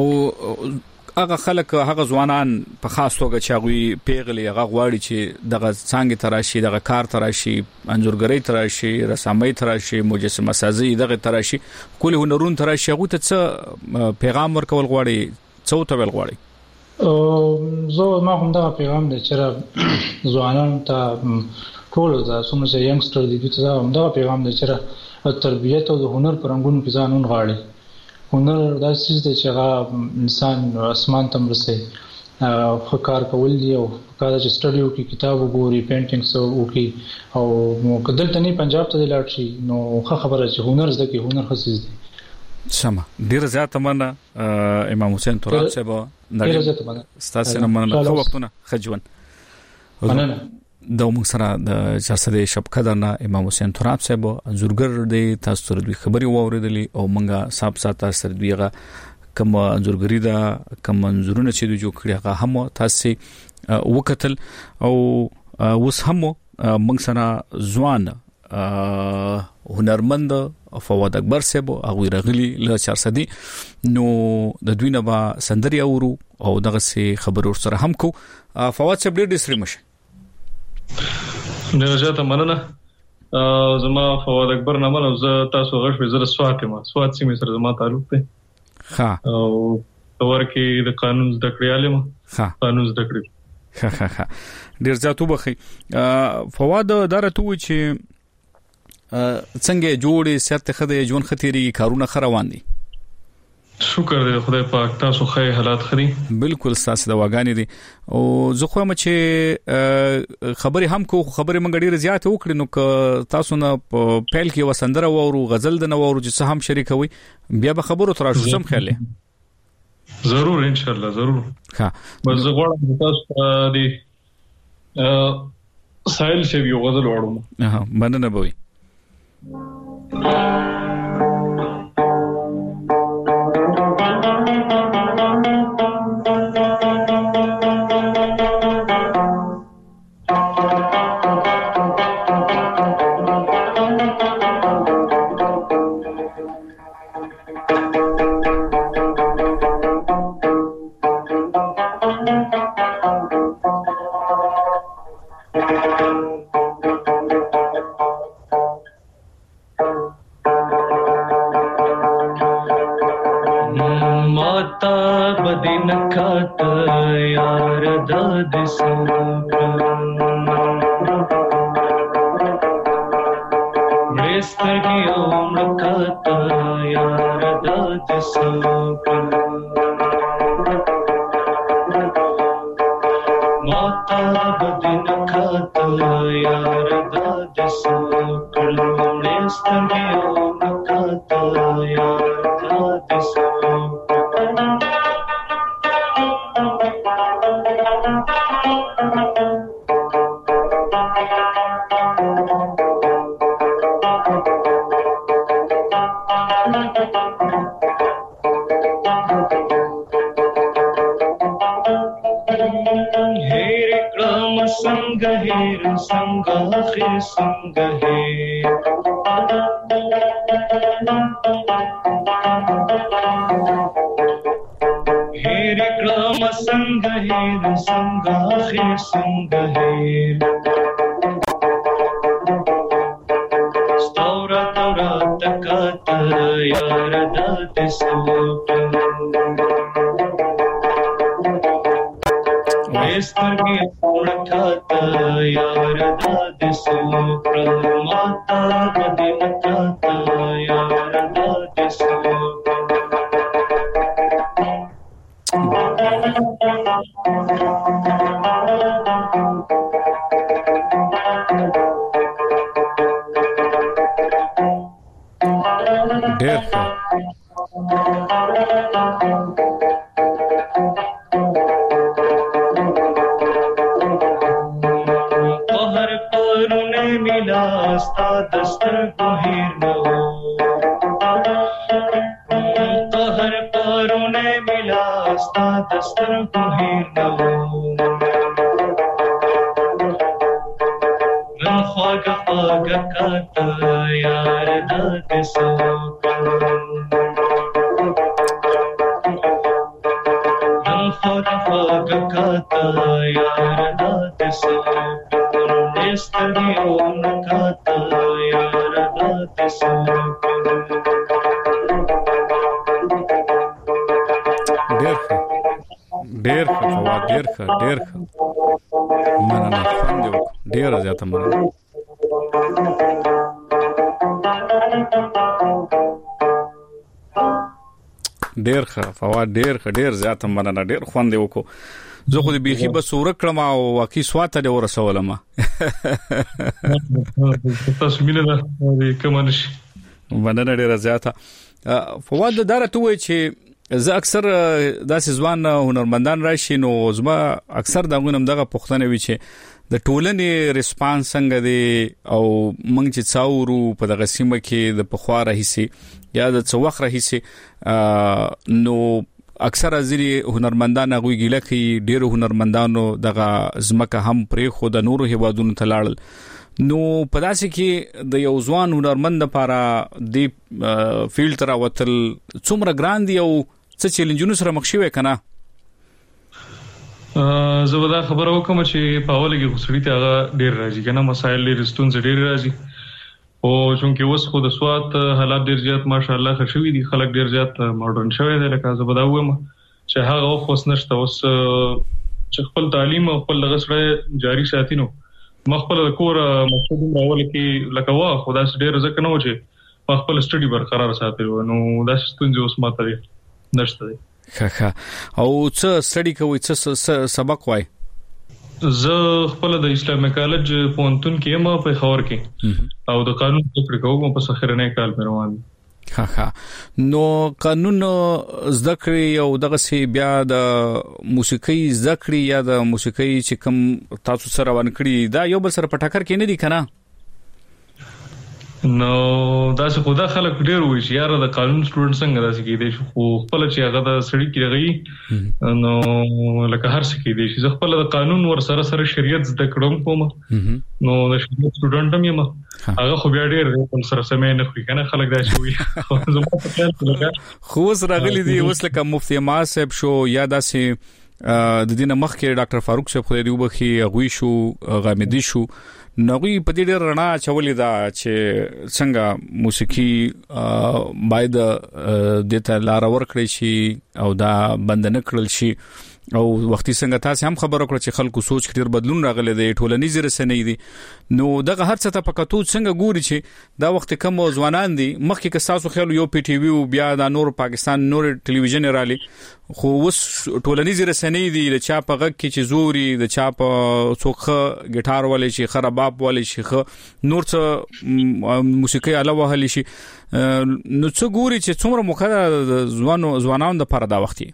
هغه خلک هغه ځوانان په خاص توګه چې هغه پیغلي هغه غواړي چې دغه څنګه تراشي دغه کار تراشي انځورګری تراشي رسامي تراشي مجسمه سازي دغه تراشي کله هنرون تراشي هغه ته څه پیغام ورکول غواړي څو ته ول غواړي او زه ما هم دا پیغام دی چې ځوانان ته ټول دا څومره یانګستر دي ته هم دا پیغام دی چې تربیت او هنر پرنګونو کې ځانون غواړي هنر دا څه دي چې هغه انسان اسمان ته مرسي خو کار کول دي او کار چې سټډیو کې کتاب وګوري پینټینګ سو وکي او کدل ته نه پنجاب ته لاړ شي نو خبره چې هنر زده کې هنر خصيص دي سم ډیر زیاته مننه امام حسین تراب صاحب ډیر زیاته مننه ستاسو نه مننه خو وختونه خجون مننه د موږ سره د چارسده شب قدر نه امام حسین تراب صاحب انزورګر دی تاسو سره دوی خبري واوریدلې او موږ صاحب ساته سره دویغه کوم انزورګری دا کوم منظورونه چې دوی جوړ کړی هغه هم تاسو وکتل او اوس هم موږ سره ځوان هنرمند فواد اکبر صاحب هغه رغلی له چارسدي نو د دوی نه با سندري اورو او دغه سي خبرو سره هم کو فواد صاحب ډېر ډېر مشه ډېر زیاته مننه زما فواد اکبر نه منم زه تاسو غوښ زره سوات ما سوات سیمه سره زما تعلق دی ها او ورکه د قانون زده کړی علم ها قانون زده کړی ها ها ها ډېر زیاتو بخي فواد دارته چې څنګه جوړې سیاست خدای جون خطيري کارونه خروان دي شکر دې خدای پاک تاسو خې حالات خري بالکل تاسو د واغانې دي او زه خو مچ خبري هم کو خبري منګ ډیره زیات وکړي نو تاسو نه پهل کې وسندره وورو غزل د نوورو چې هم شریکوي بیا به خبرو تر شو سم خاله ضرور ان شاء الله ضرور ها بس زه غواړم تاسو دې سایل شي یو غزل وړم ها مننه بوي ډېر ښه ډېر ښه ډېر ښه مننه خوند یو ډېر زیاته مننه ډېر ښه فواد ډېر ښه ډېر زیاته مننه ډېر خوند یو کو زه خو دې بيخي بس ورکړم او واقعي سواته دې ورسولم تاسو مینه ده کوم نشي مننه ډېر زیاته فواد دره ته وای چې زه اکثر داسې ځوان هنرمندان راشي نو زما اکثر دغه نم دغه پښتنه وی چې د ټولنې ریسپانس څنګه دی او موږ چې څاورو په دغه سیمه کې د پخواره هيسي یا د څوخ راهيسي نو اکثر ازري هنرمندان غوي ګیله کوي ډیرو هنرمندانو دغه زمکه هم پرې خو د نورو هیوادونو تلاړل نو په داسې کې د یو ځوان هنرمند لپاره د فیلټر وتل څومره ګران دی او څه چیلنجونو سره مخ شوی کنه زه به دا خبره وکم چې په اوله کې غوسړی ته هغه ډیر راځي کنه مسایل ډیر ستونزې ډیر راځي او چونکه اوس خو د سواد حالات ډیر زیات ماشاءالله خشوي دي خلک ډیر زیات ماډرن شوی دی لکه زه به دا وایم چې هغه وخت نشته اوس چې خپل تعلیم او خپل لغسړه جاری ساتي نو مخبل کور مقصد راول کې لکه وا خدا سره ډیر ځکه نه و چې خپل سټډي برقرار ساتي نو دا ستونزې اوس ماته نشته دي خخه او څه سټډي کوي څه سبق وای زه خپل د اسلامي کالج پونتون کې ما په خور کې او د قانون ذکر کوم په سخرنه کال په روان خخه نو قانون ذکر یو دغه سی بیا د موسیقي ذکر یا د موسیقي چې کوم تاسو سره ون کړی دا یو بل سره پټاکر کې نه دی کنه نو دا څه خدا خلک ډیر وایي چې یاره د قانون سټوډنټ څنګه داسې کېدی شي خو خپل چې هغه د سړی کېږي نو لکه هر څه کېدی شي زه خپل د قانون ور سره سره شریعت زده کړم کوم نو د شریعت سټوډنټ هم یم هغه خو بیا ډیر په سره سمې نه خو کنه خلک دا شي خو زما په خیال کې خو اوس راغلي دي اوس لکه مفتي ما صاحب شو یا داسې د دینه مخ کې ډاکټر فاروق صاحب خو دی وبخي غوي شو غامدي شو نوې په دې ډېر رڼا چولې دا چې څنګه موسیقي باید د ته لار ورکړي شي او دا بند نه کړل شي او وختي څنګه تاسو هم خبرو کړ چې خلکو سوچ کړي بدلون راغلي دی ټولنیز رسنۍ دي نو دغه هر څه ته پکاتو څنګه ګوري چې دا وخت کم ځوانان دي مخکې که تاسو خیال یو پی ټی وی او بیا د نور پاکستان نور ټلویزیون رالي خو وس ټولنیز رسنۍ دي د چا په غږ کې چې زوري د چا په څوخه ګټار ولې شي خراباب ولې شي نور څه موسیقي علاوه هلي شي نو څه ګوري چې څومره مخه ځوانو ځوانانو د پر دا وختي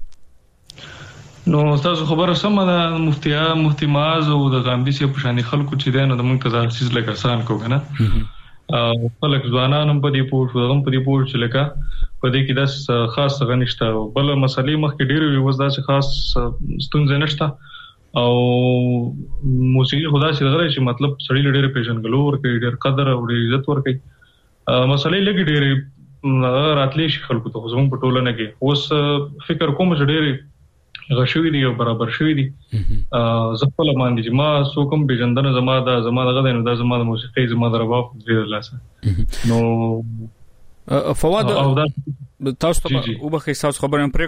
نو تاسو خبره سم ده مفتیا مفتی معاذ او د غامدي سي په شان خلکو چې دین د موږ ته ځل لکه آسان کو کنه او خلک ځوانان هم په دې پوه هم په دې پوه چې لکه په دې کې د خاص غنښت بل مسلې مخ کې ډېر وي وځ دا خاص ستونزې نشته او موسیقي خدا چې دغه چې مطلب سړی ډېر پیژنګلو ور کوي ډېر قدر او ډېر عزت ور کوي مسلې لګي ډېر راتلې شي خلکو ته زموږ په ټولنه کې اوس فکر کوم چې ډېر غشوي دي او برابر شوي دي زه خپل باندې چې ما څوک هم پیژندنه زما د زما دغه نو د زما د موسیقي زما د رباب ډېر لاسه نو فواد تاسو ته او بخې تاسو خبره هم پرې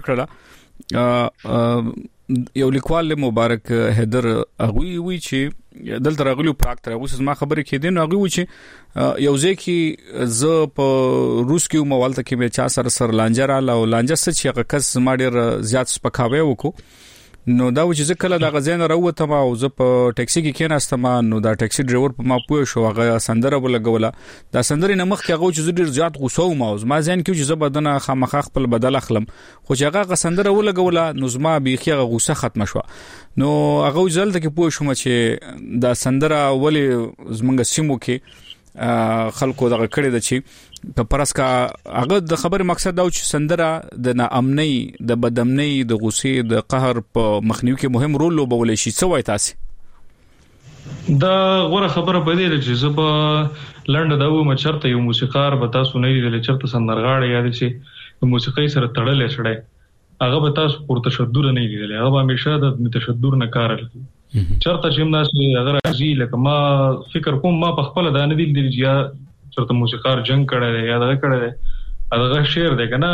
کړله یو لیکوال مبارک حیدر اغوی وی چې دلته راغلی پراکټر اوس ما خبره کې دین اغوی وی چې یو ځکه ز په روس کې موالته کې به چا سره سر لانجه را لا او لانجه څه چې هغه کس ما ډیر زیات سپکاوي وکړو نو دا و چې ځکه دا غزین راوته ما او ز په ټاکسي کې کېناستم نو دا ټاکسي ډرایور په ما پوه شو هغه سندره ولګوله دا سندره نه مخ کې هغه چې ډیر زیات غوسه و ما ما ځین کې چې زبدنه خامخ خپل بدل اخلم خو چې هغه سندره ولګوله نو زما بيخي هغه غوسه ختم شو نو هغه ځل ته کې پوه شوم چې دا سندره ولی زمونږ سیمو کې خلکو دغه کړی د چې په پرسکا هغه د خبره مقصد دا چې سندره د ناامنۍ د بدامنۍ د غوسې د قهر په مخنیوي کې مهم رول لوبولای شي څه وای تاسو دا غوړه خبره پدې چې زب لنډ دا و مچرته یو موسیقار به تاسو نه لري چرته سندرغاړي یاد شي د موسیقي سره تړلې شړای هغه به تاسو پر تشدد نه لري هغه همیشه د تشدد نه کار کوي چرته چې موږ اگر راځي لکه ما فکر کوم ما په خپل د نه دی دی یا چرته موسیقار جنگ کړي یا دا کړي هغه شعر دی کنه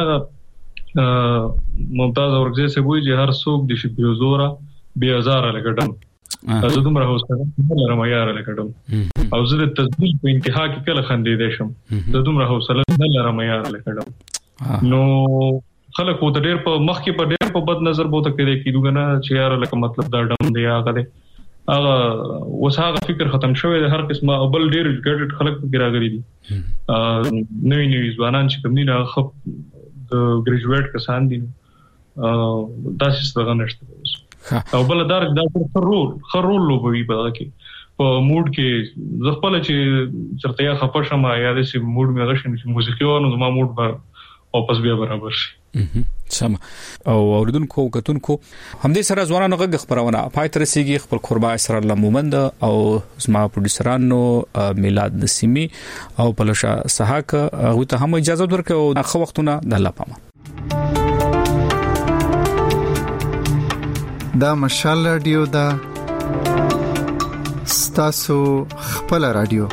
ممتاز اورګزی سے وایي چې هر څوک د شي بیزورا بیا هزار لګډم زه دومره حوصله لرم یار لګډم او زه د تسبیح په انتها کې کله خندې دې شم زه دومره حوصله نه لرم یار لګډم نو خلک وو د ډېر په مخ کې په ډېر په بد نظر بوته کړي کیدوګنه چې یار لکه مطلب دا ډم دی هغه دی هغه وساغه فکر ختم شوی د هر قسمه بل ډیر ایجوکیټډ خلک کې راغلي دي نوې نوې ځوانان چې کوم دي نه خپ د ګریجویټ کسان دي دا څه څنګه نشته او بل دار دا رول خرول لوبوي په کې په موډ کې زغپل چې چرته یا خپشم یا د سي موډ مې غشن چې موسیقي ونه زما موډ به واپس بیا برابر شي سم او اوریدونکو کتونکو همدې سره ځوانانو غږ خبرونه پای تر سیږي خپل قربا اسر الله مومند او زما پروډوسرانو میلاد نسیمی او پلوشا سحاک هغه ته هم اجازه ورکړو د خو وختونه د الله پامان دا مشال رادیو دا ستاسو خپل رادیو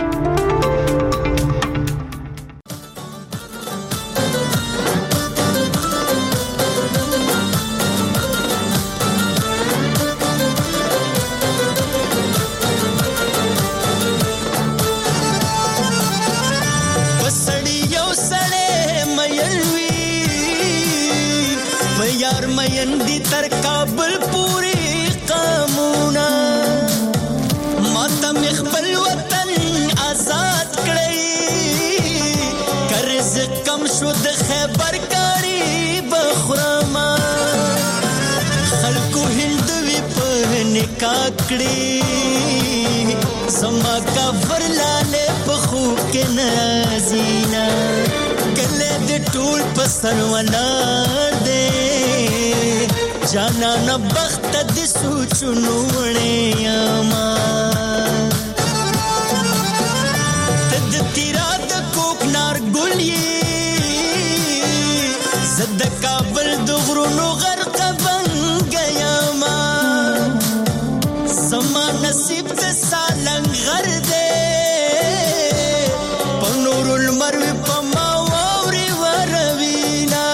کړي سما کا ورلاله په خو کې نازینا کله د ټول په سر ولار دې جانا نه بخت د سوچونو وړې ما تد تیرا د کوکنار ګلې زد کابل د غرونو غرق بن گیا ما سما نصیب د سالنګ غر دې په نور المرو په ما ووري وروینا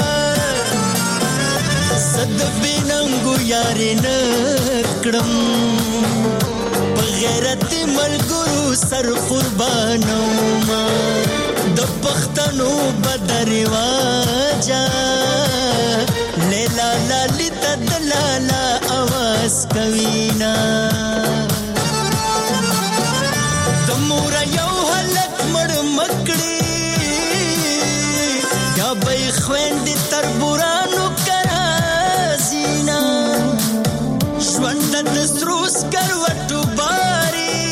صد بیننګو یاري نکړم په غیرت ملګرو سر قربانو ما د پښتنو بدري واجا لیلا لالیت دلالا आवाज کوینا دمور یو هلک مړ مکړي یا به خويند تربورانو کرا زینا ژوند د سروس کروټو باري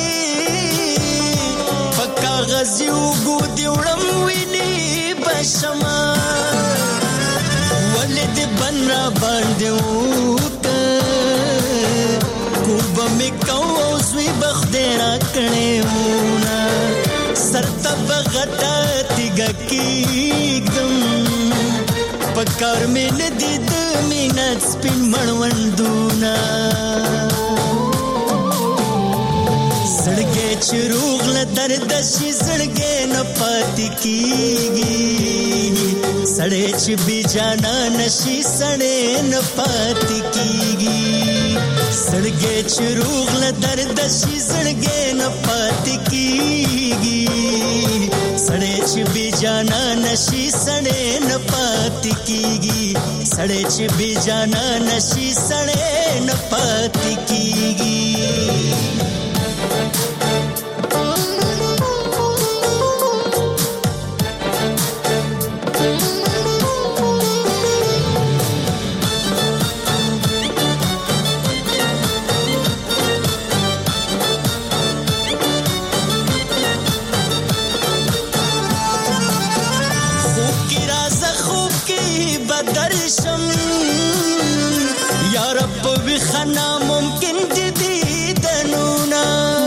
پکا غزي وګو دیوړم ویني بشما ولید بنرا باندې می کو زوی بخدرا کړه مونږه سرته بغتا تیګ کیګم پکار مې ندی د مینات سپین مړوندونا سړګې چروغ ل درد شي سړګې نه پاتې کیږي سړې چې بي جانا نشي سړې نه پاتې کیږي سړګې چروغ ل درد شي سړګې نه پاتې کیږي سړې چې بي جانا نشي سړې نه پاتې کیږي سړې چې بي جانا نشي سړې نه پاتې کیږي درشم یا رب وخنا ممکن دي دنونا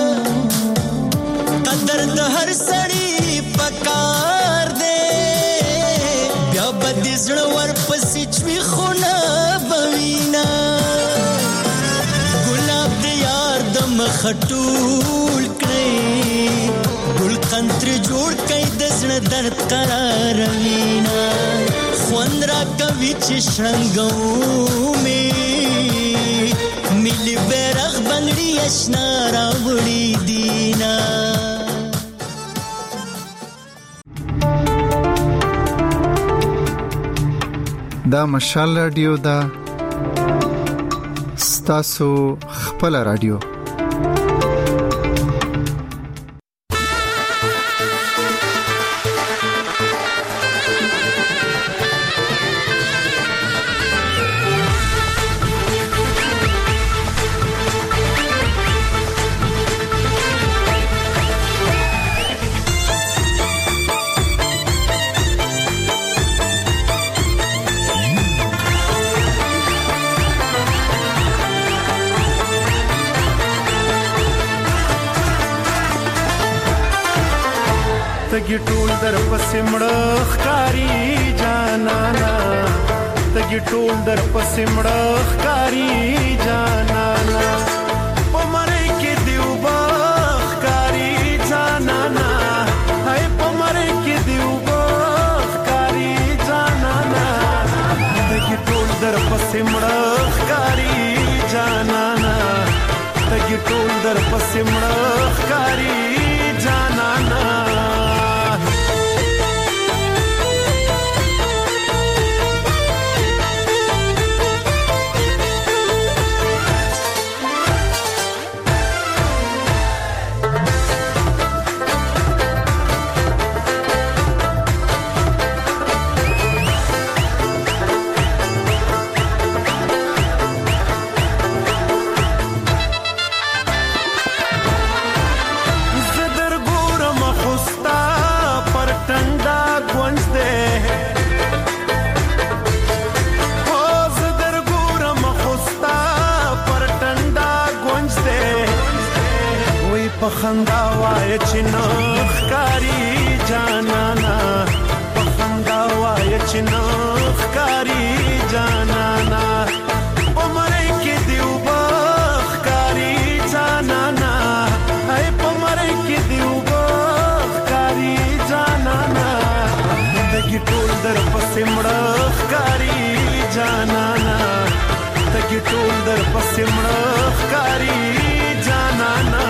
قدر د هر سړی پکار دے بیا بد زړه ور پسې چوي خونه بوینا ګلاب د یار د مخټول کړي ګل قنتر جوړ کړي د زړه درد قرار وینا خوندرا کوي چې شنګو می ملي بیرغ بنگړي اشنا راوړي دینا دا مشال رادیو دا ستاسو خپل رادیو تګي ټول در پسې مړخ کاری جانانا تګي ټول در پسې مړخ کاری جانانا پمره کې دیو باخ کاری جانانا هاي پمره کې دیو باخ کاری جانانا تګي ټول در پسې مړخ کاری جانانا تګي ټول در پسې مړخ کاری جانانا پخندا وای چې نخ کاری جانانا پخندا وای چې نخ کاری جانانا پمره کې دیو باخ کاری جانانا هاي پمره کې دیو باخ کاری جانانا دګي ټول در پسې مړخ کاری جانانا دګي ټول در پسې مړخ کاری جانانا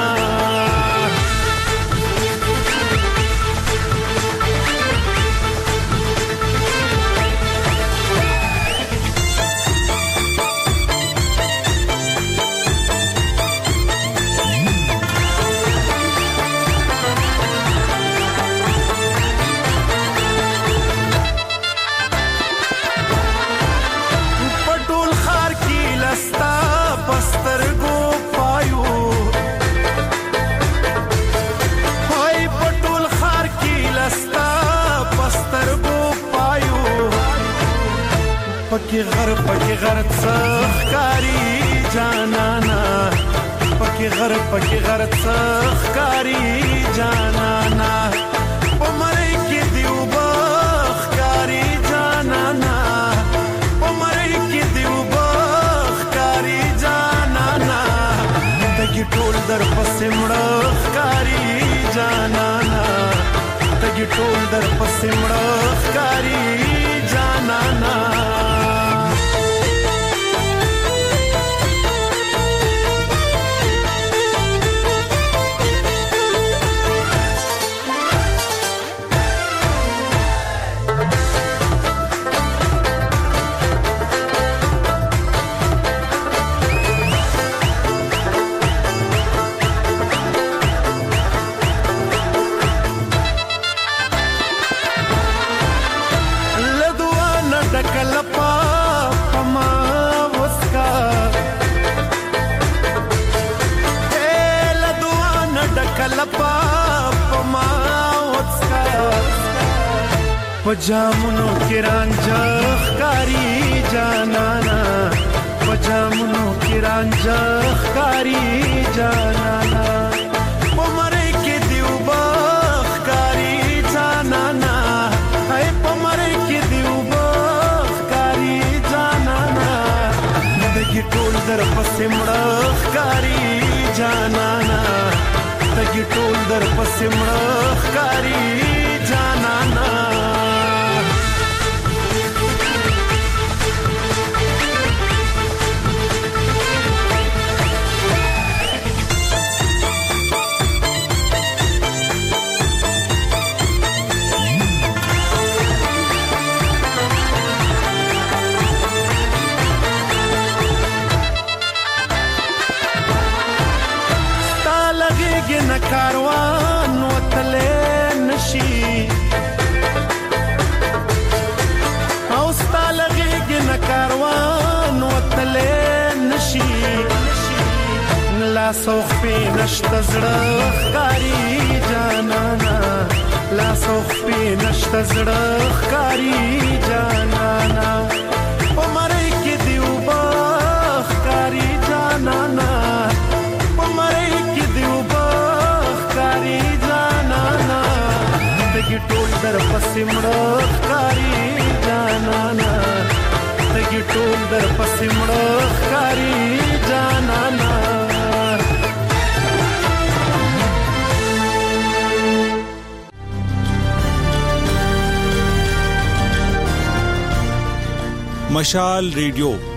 پکی غر پکی غر څخکاری جانانا پکی غر پکی غر څخکاری جانانا پمره کې دیو باخکاری جانانا پمره کې دیو باخکاری جانانا تګي ټول در پسې مړخکاری جانانا تګي ټول در پسې مړخکاری جانانا پجامونو کې رانجخ کاری جانانا پجامونو کې رانجخ کاری جانانا پمره کې دیو باخ کاری جانانا هاي پمره کې دیو باخ کاری جانانا دګي ټول در پسې مړخ کاری جانانا دګي ټول در پسې مړخ کاری جانانا کاروان وتلې نشي او ستالګي نه کاروان وتلې نشي لا سوخ په نشته زړه ښکاری جانانا لا سوخ په نشته زړه ښکاری جانانا پمره کې دیو باخ کاری جانانا پمره کې دیو باخ کاری جانانا ټول در پسې مړه ښکاري جانانا تګي ټول در پسې مړه ښکاري جانانا مشال ریډیو